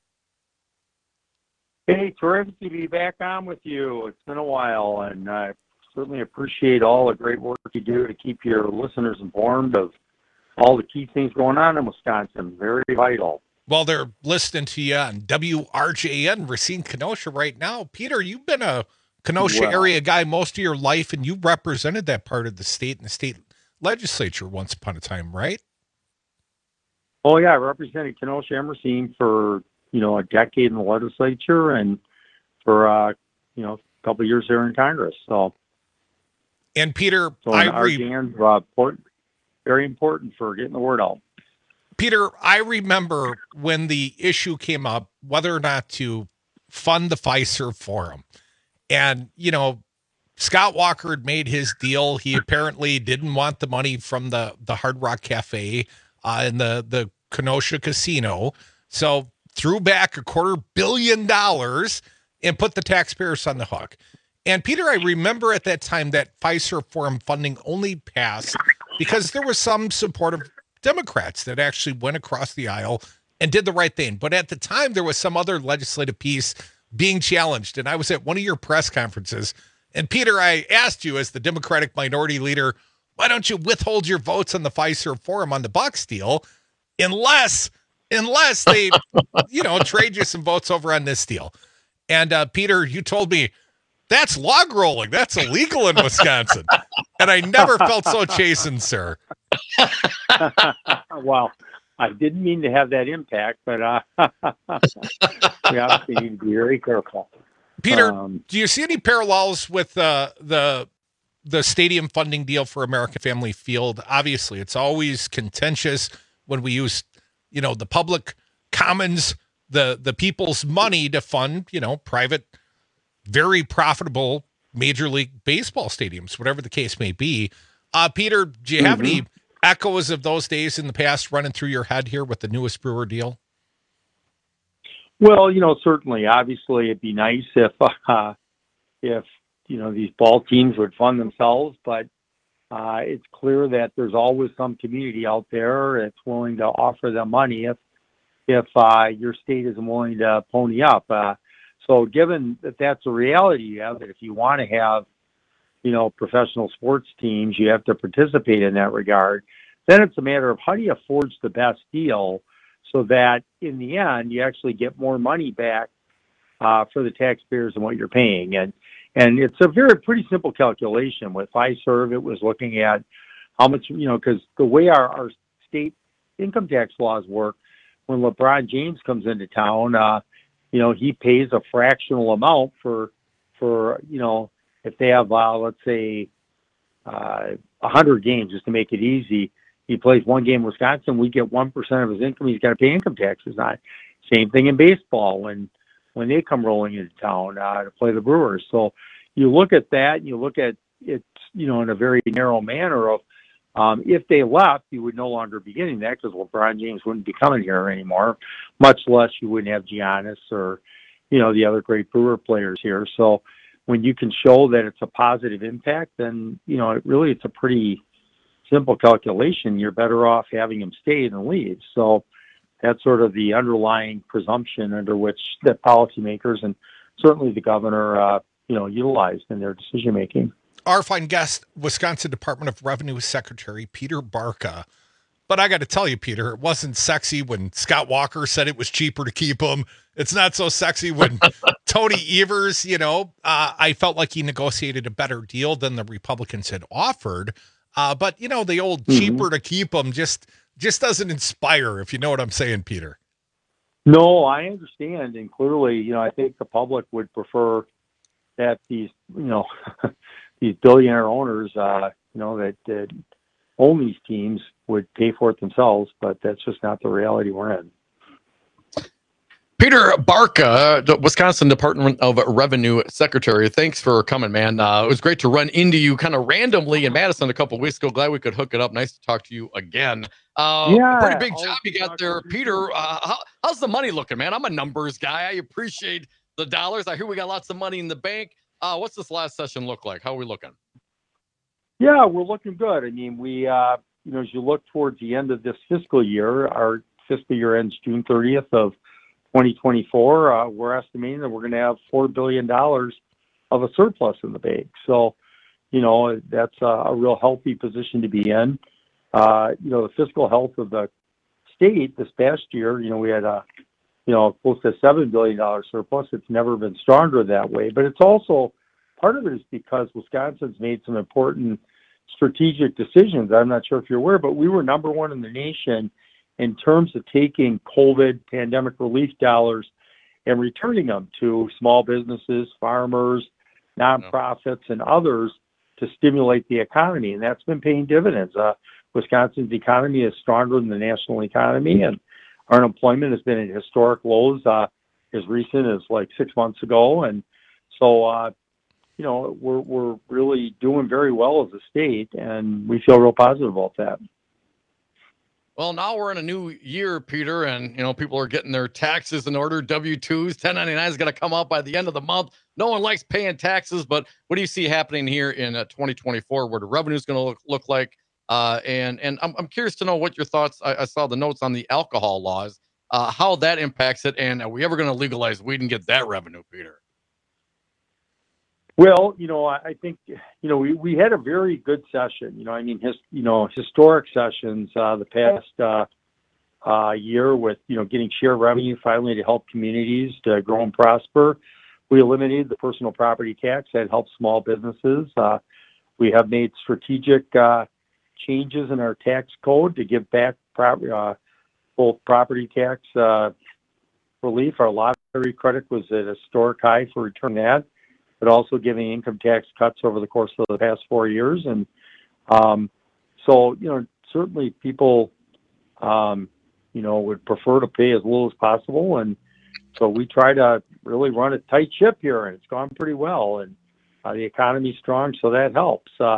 Hey, terrific to be back on with you. It's been a while, and I certainly appreciate all the great work you do to keep your listeners informed of all the key things going on in Wisconsin. Very vital. Well, they're listening to you on W R J N, Racine, Kenosha right now. Peter, you've been a Kenosha well, area guy most of your life, and you represented that part of the state in the state legislature once upon a time, right? Oh, yeah. I represented Kenosha and Racine for, you know, a decade in the legislature and for, uh, you know, a couple of years there in Congress. So, and Peter, so I our re- hands, uh, important, very important for getting the word out. Peter, I remember when the issue came up, whether or not to fund the Fiserv Forum. And, you know, Scott Walker had made his deal. He apparently didn't want the money from the, the Hard Rock Cafe uh, and the, the Kenosha Casino. So threw back a quarter billion dollars and put the taxpayers on the hook. And Peter, I remember at that time that Fiserv Forum funding only passed because there was some support of Democrats that actually went across the aisle and did the right thing. But at the time, there was some other legislative piece being challenged. And I was at one of your press conferences. And Peter, I asked you as the Democratic minority leader, why don't you withhold your votes on the Fiserv Forum on the Bucks deal unless, unless they, you know, trade you some votes over on this deal. And uh, Peter, you told me, that's log rolling. That's illegal in Wisconsin. And I never felt so chastened, sir. Well, I didn't mean to have that impact, but uh, we obviously need to be very careful. Peter, um, do you see any parallels with uh, the the stadium funding deal for American Family Field? Obviously, it's always contentious when we use, you know, the public commons, the the people's money to fund, you know, private, very profitable Major League Baseball stadiums, whatever the case may be. Uh, Peter, do you have mm-hmm. any echoes of those days in the past running through your head here with the newest Brewer deal? Well, you know, certainly, obviously, it'd be nice if, uh, if you know, these ball teams would fund themselves, but uh, it's clear that there's always some community out there that's willing to offer them money if, if uh, your state isn't willing to pony up. Uh, so given that that's a reality you have, that if you want to have, you know, professional sports teams, you have to participate in that regard. Then it's a matter of how do you forge the best deal so that in the end you actually get more money back uh, for the taxpayers than what you're paying. And and it's a very pretty simple calculation. With Fiserv, it was looking at how much, you know, because the way our, our state income tax laws work, when LeBron James comes into town, uh, you know, he pays a fractional amount for, for you know, if they have, uh, let's say, uh, one hundred games, just to make it easy, he plays one game in Wisconsin, we get one percent of his income, he's got to pay income taxes on it. Same thing in baseball when when they come rolling into town uh, to play the Brewers. So you look at that, and you look at it, you know, in a very narrow manner of um, if they left, you would no longer be getting that because LeBron James wouldn't be coming here anymore, much less you wouldn't have Giannis or, you know, the other great Brewer players here. So when you can show that it's a positive impact, then, you know, it really, it's a pretty simple calculation. You're better off having him stay than leave. So that's sort of the underlying presumption under which the policymakers and certainly the governor, uh, you know, utilized in their decision making. Our fine guest, Wisconsin Department of Revenue Secretary Peter Barca. But I got to tell you, Peter, it wasn't sexy when Scott Walker said it was cheaper to keep him. It's not so sexy when Tony Evers, you know, uh, I felt like he negotiated a better deal than the Republicans had offered. Uh, but, you know, the old mm-hmm. cheaper to keep him just just doesn't inspire, if you know what I'm saying, Peter. No, I understand. And clearly, you know, I think the public would prefer that these, you know, these billionaire owners, uh, you know, that, that own these teams would pay for it themselves, but that's just not the reality we're in. Peter Barca, the Wisconsin Department of Revenue Secretary, thanks for coming, man. Uh, it was great to run into you kind of randomly in Madison a couple of weeks ago. Glad we could hook it up. Nice to talk to you again. Uh, yeah, pretty big job you got there, Peter. Uh, how, how's the money looking, man? I'm a numbers guy. I appreciate the dollars. I hear we got lots of money in the bank. Uh, what's this last session look like? How are we looking? Yeah, we're looking good. I mean, we, uh, you know, as you look towards the end of this fiscal year, our fiscal year ends June thirtieth of twenty twenty-four. Uh, we're estimating that we're going to have four billion dollars of a surplus in the bank. So, you know, that's a, a real healthy position to be in. Uh, you know, the fiscal health of the state this past year, you know, we had a, you know, close to seven billion dollars surplus. It's never been stronger that way. But it's also, part of it is because Wisconsin's made some important strategic decisions. I'm not sure if you're aware, but we were number one in the nation in terms of taking COVID pandemic relief dollars and returning them to small businesses, farmers, nonprofits, and others to stimulate the economy. And that's been paying dividends. Uh, Wisconsin's economy is stronger than the national economy, and our unemployment has been at historic lows uh, as recent as like six months ago. And so, uh, you know, we're we're really doing very well as a state, and we feel real positive about that. Well, now we're in a new year, Peter, and, you know, people are getting their taxes in order, W two's, ten ninety-nine is going to come out by the end of the month. No one likes paying taxes, but what do you see happening here in uh, twenty twenty-four, where the revenue is going to look, look like? Uh, and and I'm, I'm curious to know what your thoughts, I, I saw the notes on the alcohol laws, uh, how that impacts it, and are we ever going to legalize weed and get that revenue, Peter? Well, you know, I think, you know, we, we had a very good session. You know, I mean, his, you know, historic sessions uh, the past uh, uh, year with, you know, getting share revenue finally to help communities to grow and prosper. We eliminated the personal property tax that helps small businesses. Uh, we have made strategic uh, changes in our tax code to give back property, uh, both property tax uh, relief. Our lottery credit was at a historic high for returning that, but also giving income tax cuts over the course of the past four years. And um, so, you know, certainly people, um, you know, would prefer to pay as little as possible. And so we try to really run a tight ship here, and it's gone pretty well. And uh, the economy's strong, so that helps. Uh,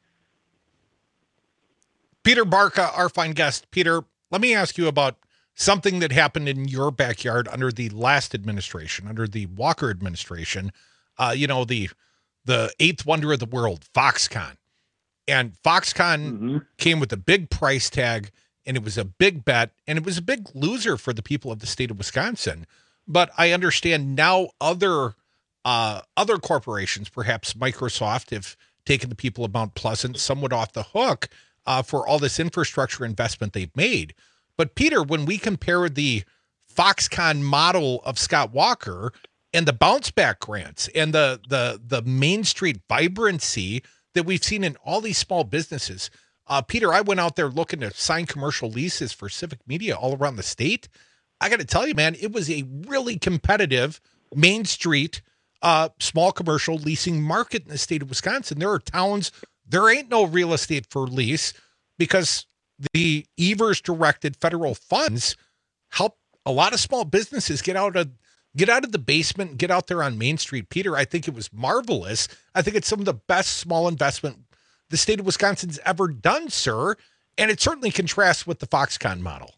Peter Barca, our fine guest. Peter, let me ask you about something that happened in your backyard under the last administration, under the Walker administration. Uh, you know, the the eighth wonder of the world, Foxconn. And Foxconn mm-hmm. came with a big price tag, and it was a big bet, and it was a big loser for the people of the state of Wisconsin. But I understand now other uh, other corporations, perhaps Microsoft, have taken the people of Mount Pleasant somewhat off the hook uh, for all this infrastructure investment they've made. But Peter, when we compare the Foxconn model of Scott Walker and the bounce back grants and the the the Main Street vibrancy that we've seen in all these small businesses. Uh, Peter, I went out there looking to sign commercial leases for Civic Media all around the state. I got to tell you, man, it was a really competitive Main Street uh, small commercial leasing market in the state of Wisconsin. There are towns, there ain't no real estate for lease because the Evers directed federal funds help a lot of small businesses get out of Get out of the basement and get out there on Main Street. Peter, I think it was marvelous. I think it's some of the best small investment the state of Wisconsin's ever done, sir. And it certainly contrasts with the Foxconn model.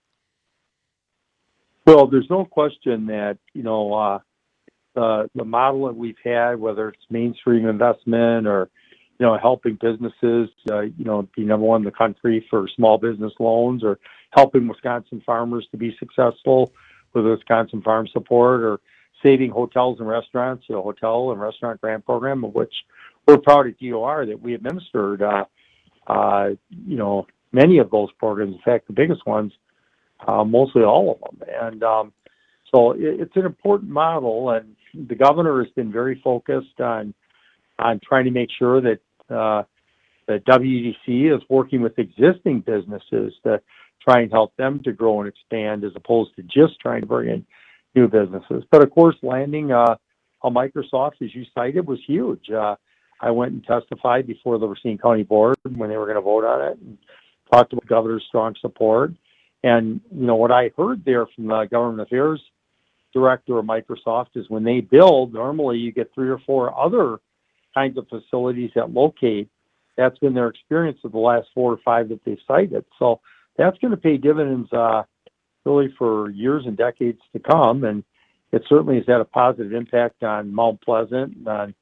Well, there's no question that, you know, uh, the, the model that we've had, whether it's mainstream investment or, you know, helping businesses, uh, you know, be number one in the country for small business loans or helping Wisconsin farmers to be successful with the Wisconsin Farm Support or saving hotels and restaurants, the Hotel and Restaurant Grant Program, of which we're proud at D O R that we administered, uh, uh, you know, many of those programs. In fact, the biggest ones, uh, mostly all of them. And um, so it, it's an important model, and the governor has been very focused on on trying to make sure that uh, that W D C is working with existing businesses to try and help them to grow and expand as opposed to just trying to bring in new businesses. But of course, landing uh, a Microsoft, as you cited, was huge. Uh, I went and testified before the Racine County Board when they were going to vote on it and talked about the governor's strong support. And, you know, what I heard there from the government affairs director of Microsoft is when they build, normally you get three or four other kinds of facilities that locate. That's been their experience of the last four or five that they've cited. So that's going to pay dividends uh, really for years and decades to come. And it certainly has had a positive impact on Mount Pleasant, on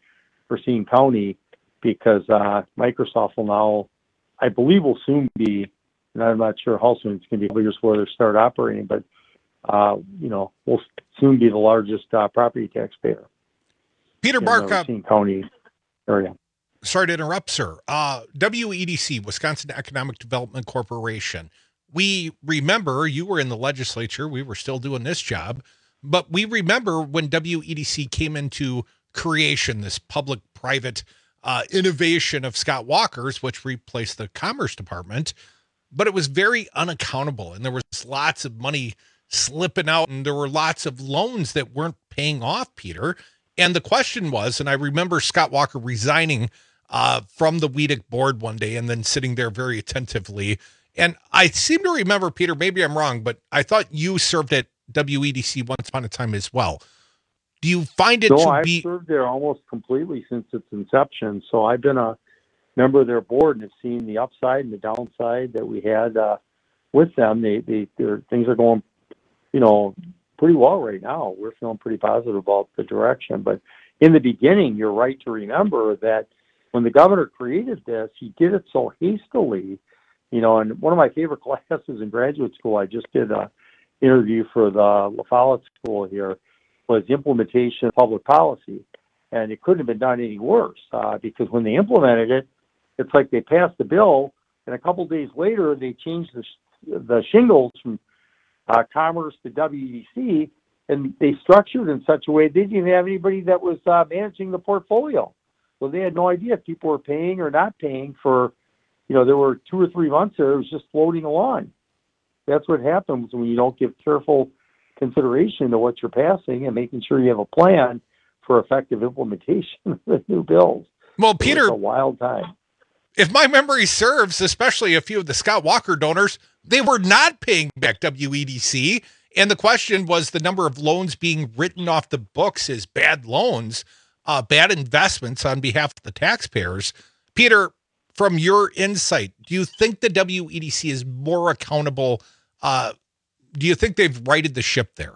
Racine County, because uh, Microsoft will now, I believe, will soon be, and I'm not sure how soon it's going to be, years before they start operating, but uh, you know, will soon be the largest uh, property taxpayer. Peter in Barca, the Racine County area. Sorry to interrupt, sir. Uh, W E D C, Wisconsin Economic Development Corporation. We remember you were in the legislature. We were still doing this job, but we remember when W E D C came into creation, this public-private uh, innovation of Scott Walker's, which replaced the Commerce Department, but it was very unaccountable, and there was lots of money slipping out, and there were lots of loans that weren't paying off, Peter. And the question was, and I remember Scott Walker resigning uh, from the W E D C board one day and then sitting there very attentively. And I seem to remember, Peter, maybe I'm wrong, but I thought you served at W E D C once upon a time as well. Do you find it no, to I've be... served there almost completely since its inception. So I've been a member of their board and have seen the upside and the downside that we had uh, with them. They, they, their things are going, you know, pretty well right now. We're feeling pretty positive about the direction. But in the beginning, you're right to remember that when the governor created this, he did it so hastily. You know, and one of my favorite classes in graduate school, I just did a interview for the La Follette School here, was implementation of public policy. And it couldn't have been done any worse uh, because when they implemented it, it's like they passed the bill, and a couple days later, they changed the, sh- the shingles from uh, Commerce to W E D C, and they structured in such a way they didn't even have anybody that was uh, managing the portfolio. So they had no idea if people were paying or not paying for, you know, there were two or three months there, it was just floating along. That's what happens when you don't give careful consideration to what you're passing and making sure you have a plan for effective implementation of the new bills. Well, Peter, it's a wild time. If my memory serves, especially a few of the Scott Walker donors, they were not paying back W E D C. And the question was the number of loans being written off the books as bad loans, uh, bad investments on behalf of the taxpayers. Peter, from your insight, do you think the W E D C is more accountable? Uh, do you think they've righted the ship there?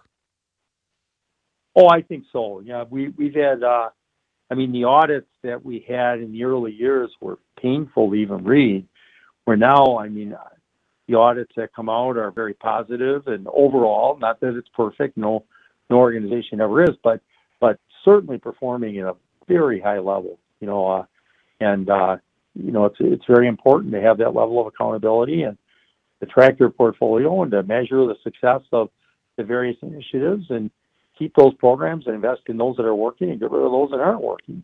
Oh, I think so. Yeah, we, we've had, uh, I mean, the audits that we had in the early years were painful to even read. Where now, I mean, the audits that come out are very positive and overall, not that it's perfect, no, no organization ever is, but, but certainly performing at a very high level, you know, uh, and, uh, you know, it's, it's very important to have that level of accountability and to track your portfolio and to measure the success of the various initiatives and keep those programs and invest in those that are working and get rid of those that aren't working.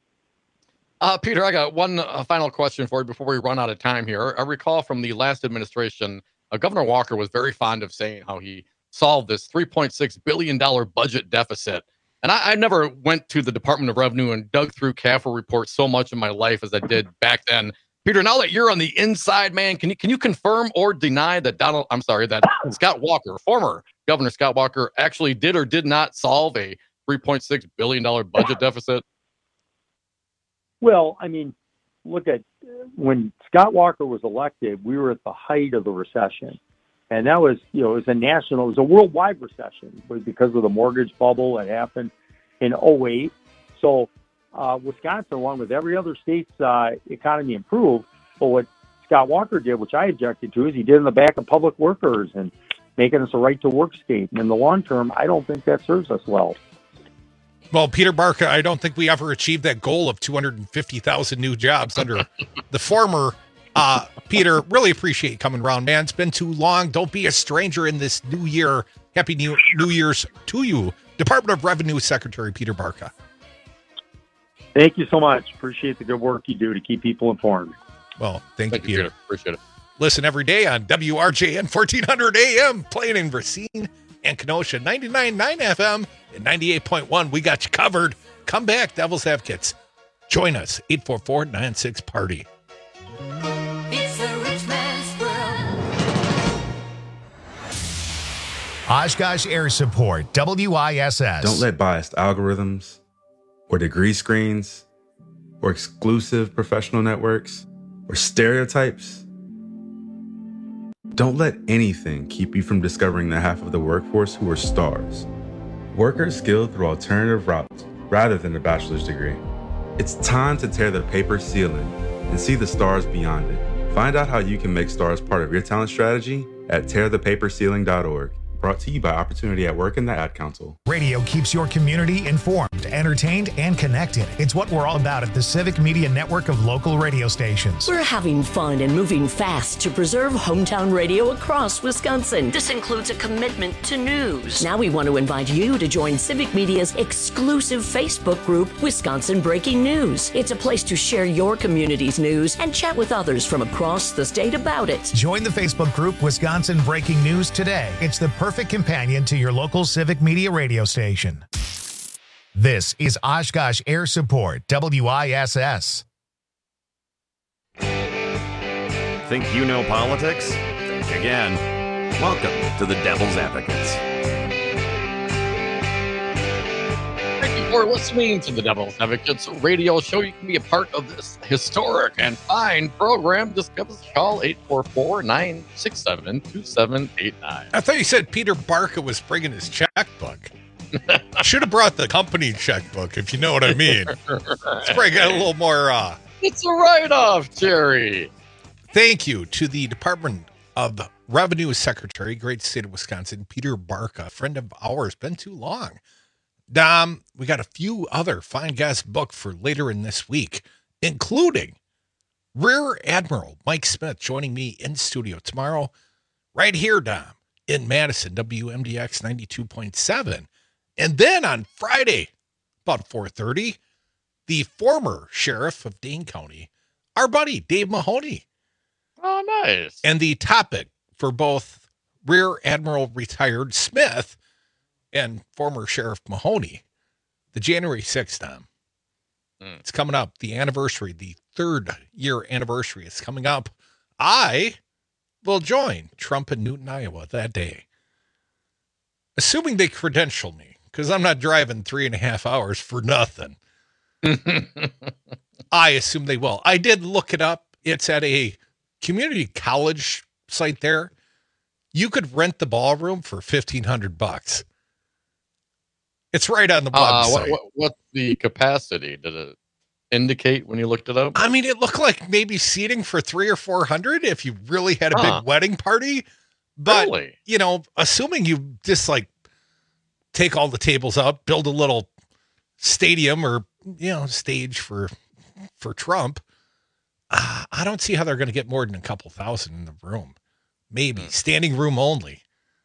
Uh, Peter, I got one uh, final question for you before we run out of time here. I recall from the last administration, uh, Governor Walker was very fond of saying how he solved this three point six billion dollars budget deficit. And I, I never went to the Department of Revenue and dug through C A F R reports so much in my life as I did back then. Peter, now that you're on the inside, man, can you can you confirm or deny that Donald, I'm sorry, that Scott Walker, former Governor Scott Walker, actually did or did not solve a three point six billion dollars budget deficit? Well, I mean, look at when Scott Walker was elected, we were at the height of the recession. And that was, you know, it was a national, it was a worldwide recession because of the mortgage bubble that happened in oh eight. So uh, Wisconsin, along with every other state's uh, economy, improved. But what Scott Walker did, which I objected to, is he did in the back of public workers and making us a right-to-work state. And in the long term, I don't think that serves us well. Well, Peter Barca, I don't think we ever achieved that goal of two hundred fifty thousand new jobs under the former uh, Peter. Really appreciate you coming around, man. It's been too long. Don't be a stranger in this new year. Happy New, new Year's to you, Department of Revenue Secretary Peter Barca. Thank you so much. Appreciate the good work you do to keep people informed. Well, thank, thank you, Peter. Peter. Appreciate it. Listen every day on W R J N fourteen hundred A M, playing in Racine and Kenosha, ninety-nine point nine F M and ninety-eight point one. We got you covered. Come back, Devil's Advocates. Join us, eight four four, nine six, party. It's a rich man's world. Oshkosh Air Support, W I S S. Don't let biased algorithms or degree screens or exclusive professional networks or stereotypes. Don't let anything keep you from discovering the half of the workforce who are stars. Workers skilled through alternative routes rather than a bachelor's degree. It's time to tear the paper ceiling and see the stars beyond it. Find out how you can make stars part of your talent strategy at tear the paper ceiling dot org. Brought to you by Opportunity at Work and the Ad Council. Radio keeps your community informed, entertained, and connected. It's what we're all about at the Civic Media Network of local radio stations. We're having fun and moving fast to preserve hometown radio across Wisconsin. This includes a commitment to news. Now we want to invite you to join Civic Media's exclusive Facebook group, Wisconsin Breaking News. It's a place to share your community's news and chat with others from across the state about it. Join the Facebook group Wisconsin Breaking News today. It's the perfect companion to your local Civic Media radio station. This is Oshkosh Air Support, W I S S. Think you know politics? Think again. Welcome to the Devil's Advocates. Thank you for listening to the Devil's Advocates radio show. You can be a part of this historic and fine program. Just give us a call, eight four four, nine six seven, two seven eight nine. I thought you said Peter Barca was bringing his checkbook. Should have brought the company checkbook, if you know what I mean. Let's bring it a little more. Uh... It's a write-off, Jerry. Thank you to the Department of Revenue Secretary, great state of Wisconsin, Peter Barca, friend of ours, been too long. Dom, we got a few other fine guests booked for later in this week, including Rear Admiral Mike Smith joining me in studio tomorrow, right here, Dom, in Madison, W M D X ninety-two point seven. And then on Friday, about four thirty, the former sheriff of Dane County, our buddy Dave Mahoney. Oh, nice. And the topic for both Rear Admiral retired Smith and former Sheriff Mahoney, the January sixth, Tom. Mm. It's coming up. The anniversary, the third year anniversary is coming up. I will join Trump in Newton, Iowa that day. Assuming they credential me, because I'm not driving three and a half hours for nothing. I assume they will. I did look it up. It's at a community college site there. You could rent the ballroom for fifteen hundred bucks. It's right on the uh, website. What, what, what's the capacity? Did it indicate when you looked it up? I mean, it looked like maybe seating for three or four hundred if you really had a huh. big wedding party. But, really? you know, assuming you just like take all the tables out, build a little stadium or, you know, stage for for Trump, uh, I don't see how they're going to get more than a couple thousand in the room. Maybe. Hmm. Standing room only.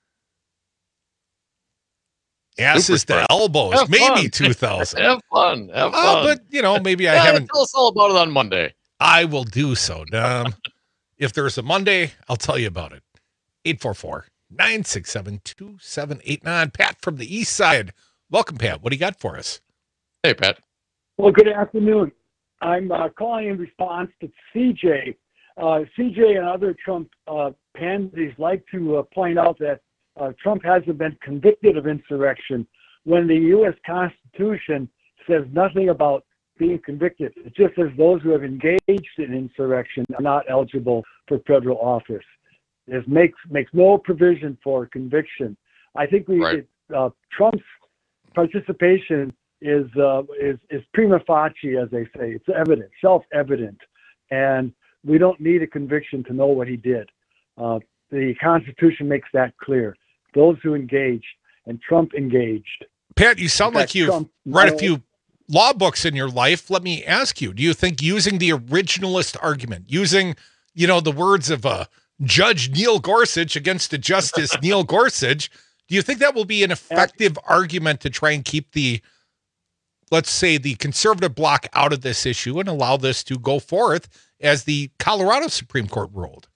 Asses to elbows, have maybe fun. two thousand. Have fun. Have uh, fun. But, you know, maybe I yeah, haven't. Tell us all about it on Monday. I will do so, Dom. If there's a Monday, I'll tell you about it. eight four four, nine six seven, two seven eight nine. Pat from the east side. Welcome, Pat. What do you got for us? Hey, Pat. Well, good afternoon. I'm uh, calling in response to C J. Uh, C J and other Trump uh, pansies like to uh, point out that uh, Trump hasn't been convicted of insurrection when the U S Constitution says nothing about being convicted. It just says those who have engaged in insurrection are not eligible for federal office. It makes makes no provision for conviction. I think we right. it, uh, Trump's participation is uh, is is prima facie, as they say. It's evident, self-evident, and we don't need a conviction to know what he did. Uh, the Constitution makes that clear. Those who engaged, and Trump engaged. Pat, you sound like you've Trump, read no, a few law books in your life. Let me ask you, do you think using the originalist argument, using, you know, the words of uh, Judge Neil Gorsuch against the Justice Neil Gorsuch, do you think that will be an effective argument to try and keep the, let's say, the conservative bloc out of this issue and allow this to go forth as the Colorado Supreme Court ruled?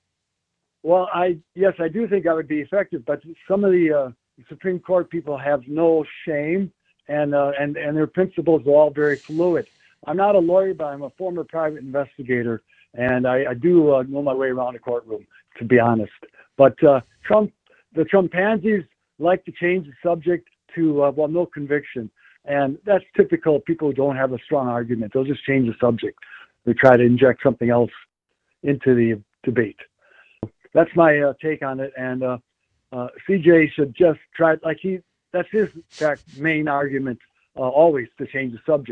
Well, I yes, I do think that would be effective, but some of the uh, Supreme Court people have no shame, and uh, and and their principles are all very fluid. I'm not a lawyer, but I'm a former private investigator, and I, I do uh, know my way around a courtroom, to be honest. But uh, Trump, the Trumpansies like to change the subject to uh, well, no conviction, and that's typical of people who don't have a strong argument. They'll just change the subject. They try to inject something else into the debate. That's my uh, take on it, and uh, uh, C J should just try, like he, that's his fact, main argument, uh, always to change the subject.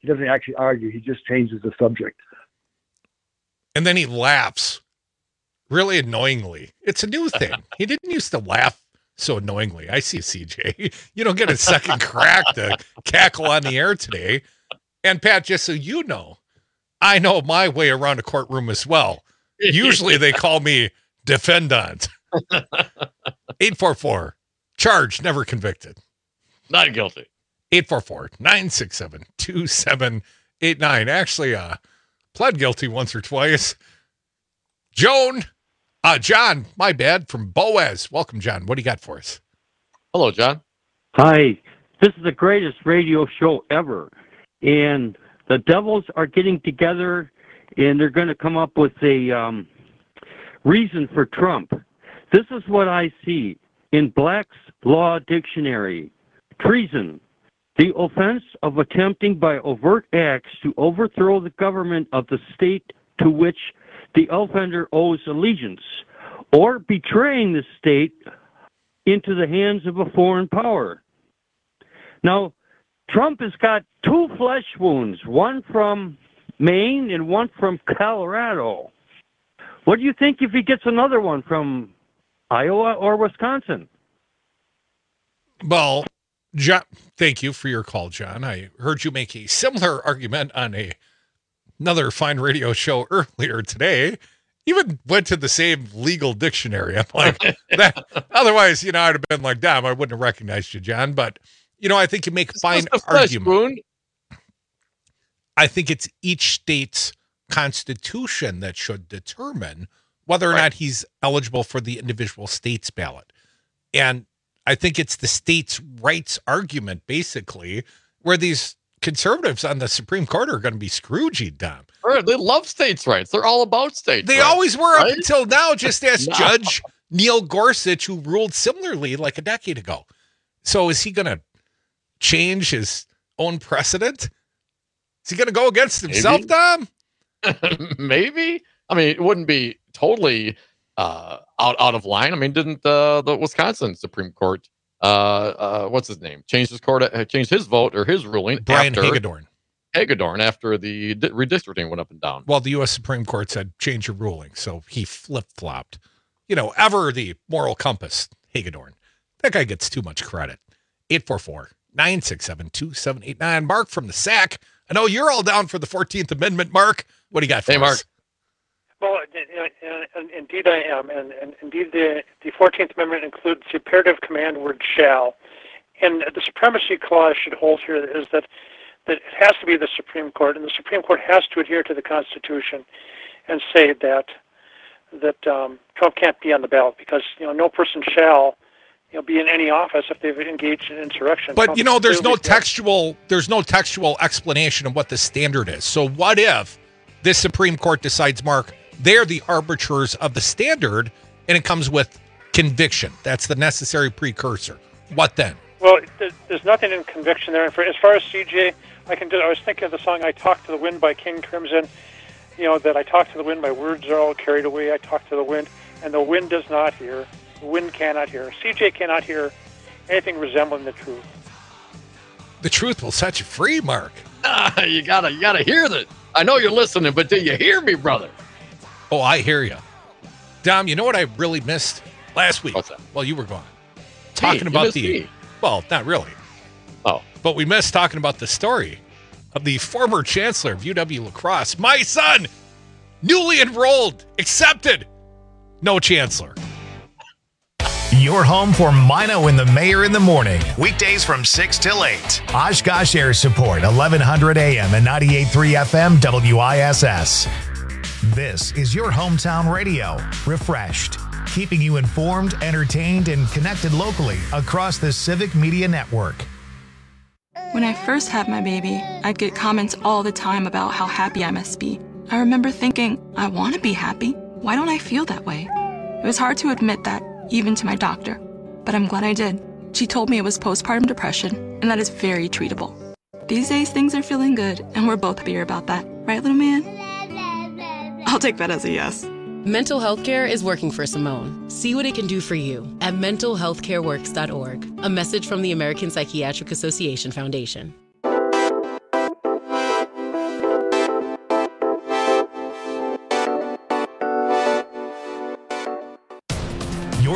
he doesn't actually argue. He just changes the subject. And then he laughs really annoyingly. It's a new thing. He didn't used to laugh so annoyingly. I see, C J. You don't get a second crack to cackle on the air today. And Pat, just so you know, I know my way around a courtroom as well. Usually they call me defendant. eight four four, charged, never convicted. Not guilty. eight four four, nine six seven, two seven eight nine. Actually, uh, pled guilty once or twice. Joan, uh, John, my bad, from Boaz. Welcome, John. What do you got for us? Hello, John. Hi. This is the greatest radio show ever. And the Devils are getting together, and they're going to come up with a um, reason for Trump. This is what I see in Black's Law Dictionary. Treason, the offense of attempting by overt acts to overthrow the government of the state to which the offender owes allegiance, or betraying the state into the hands of a foreign power. Now, Trump has got two flesh wounds, one from Maine and one from Colorado. What do you think if he gets another one from Iowa or Wisconsin? Well, John, thank you for your call, John. I heard you make a similar argument on a another fine radio show earlier today. Even went to the same legal dictionary. I'm like, that, otherwise, you know, I'd have been like, damn, I wouldn't have recognized you, John. But, you know, I think you make a fine argument. I think it's each state's constitution that should determine whether or right. not he's eligible for the individual state's ballot. And I think it's the state's rights argument, basically, where these conservatives on the Supreme Court are going to be Scroogey, Dom. They love states' rights. They're all about states' They rights, always were right? up until now, just as No. Judge Neil Gorsuch, who ruled similarly like a decade ago. So is he going to change his own precedent? Is he going to go against himself, Maybe. Dom? Maybe. I mean, it wouldn't be totally uh, out out of line. I mean, didn't uh, the Wisconsin Supreme Court, uh, uh, what's his name, changed his court, uh, changed his vote or his ruling? Brian after, Hagedorn. Hagedorn after the di- redistricting went up and down. Well, the U S Supreme Court said change your ruling, so he flip-flopped. You know, ever the moral compass, Hagedorn. That guy gets too much credit. eight four four, nine six seven, two seven eight nine. Mark from the S A C. I know you're all down for the fourteenth Amendment, Mark. What do you got for Hey, us? Mark. Well, uh, uh, indeed I am, and, and indeed the, the fourteenth Amendment includes the imperative command word shall. And the supremacy clause should hold here is that, that it has to be the Supreme Court, and the Supreme Court has to adhere to the Constitution and say that that um, Trump can't be on the ballot because, you know, no person shall, you know, be in any office if they've engaged in insurrection. But Trump you know, there's no clearly said- textual there's no textual explanation of what the standard is. So what if this Supreme Court decides, Mark, they're the arbiters of the standard, and it comes with conviction? That's the necessary precursor. What then? Well, there- there's nothing in conviction there. And for, as far as C J, I can do. I was thinking of the song "I Talk to the Wind" by King Crimson. You know that I talk to the wind, my words are all carried away. I talk to the wind, and the wind does not hear. The wind cannot hear. C J cannot hear anything resembling the truth. The truth will set you free, Mark. Ah, you gotta, you gotta hear that. I know you're listening, but do you hear me, brother? Oh, I hear you. Dom, you know what I really missed last week? What's that? Well, you were gone. Talking you about missed the, me. well, not really. Oh. But we missed talking about the story of the former chancellor of U W La Crosse. My son, newly enrolled, accepted, no chancellor. Your home for Mino and the Mayor in the morning. Weekdays from six till eight. Oshkosh Air Support, eleven hundred A M and ninety-eight point three F M W I S S. This is your hometown radio. Refreshed. Keeping you informed, entertained, and connected locally across the Civic Media Network. When I first had my baby, I'd get comments all the time about how happy I must be. I remember thinking, I want to be happy. Why don't I feel that way? It was hard to admit that, even to my doctor. But I'm glad I did. She told me it was postpartum depression, and that is very treatable. These days, things are feeling good, and we're both happier about that. Right, little man? I'll take that as a yes. Mental health care is working for Simone. See what it can do for you at mental health care works dot org. A message from the American Psychiatric Association Foundation.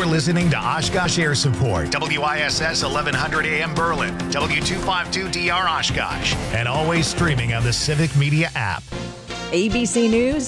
listening to Oshkosh Air Support, W I S S eleven hundred A M Berlin, W two fifty-two D R Oshkosh, and always streaming on the Civic Media app. A B C News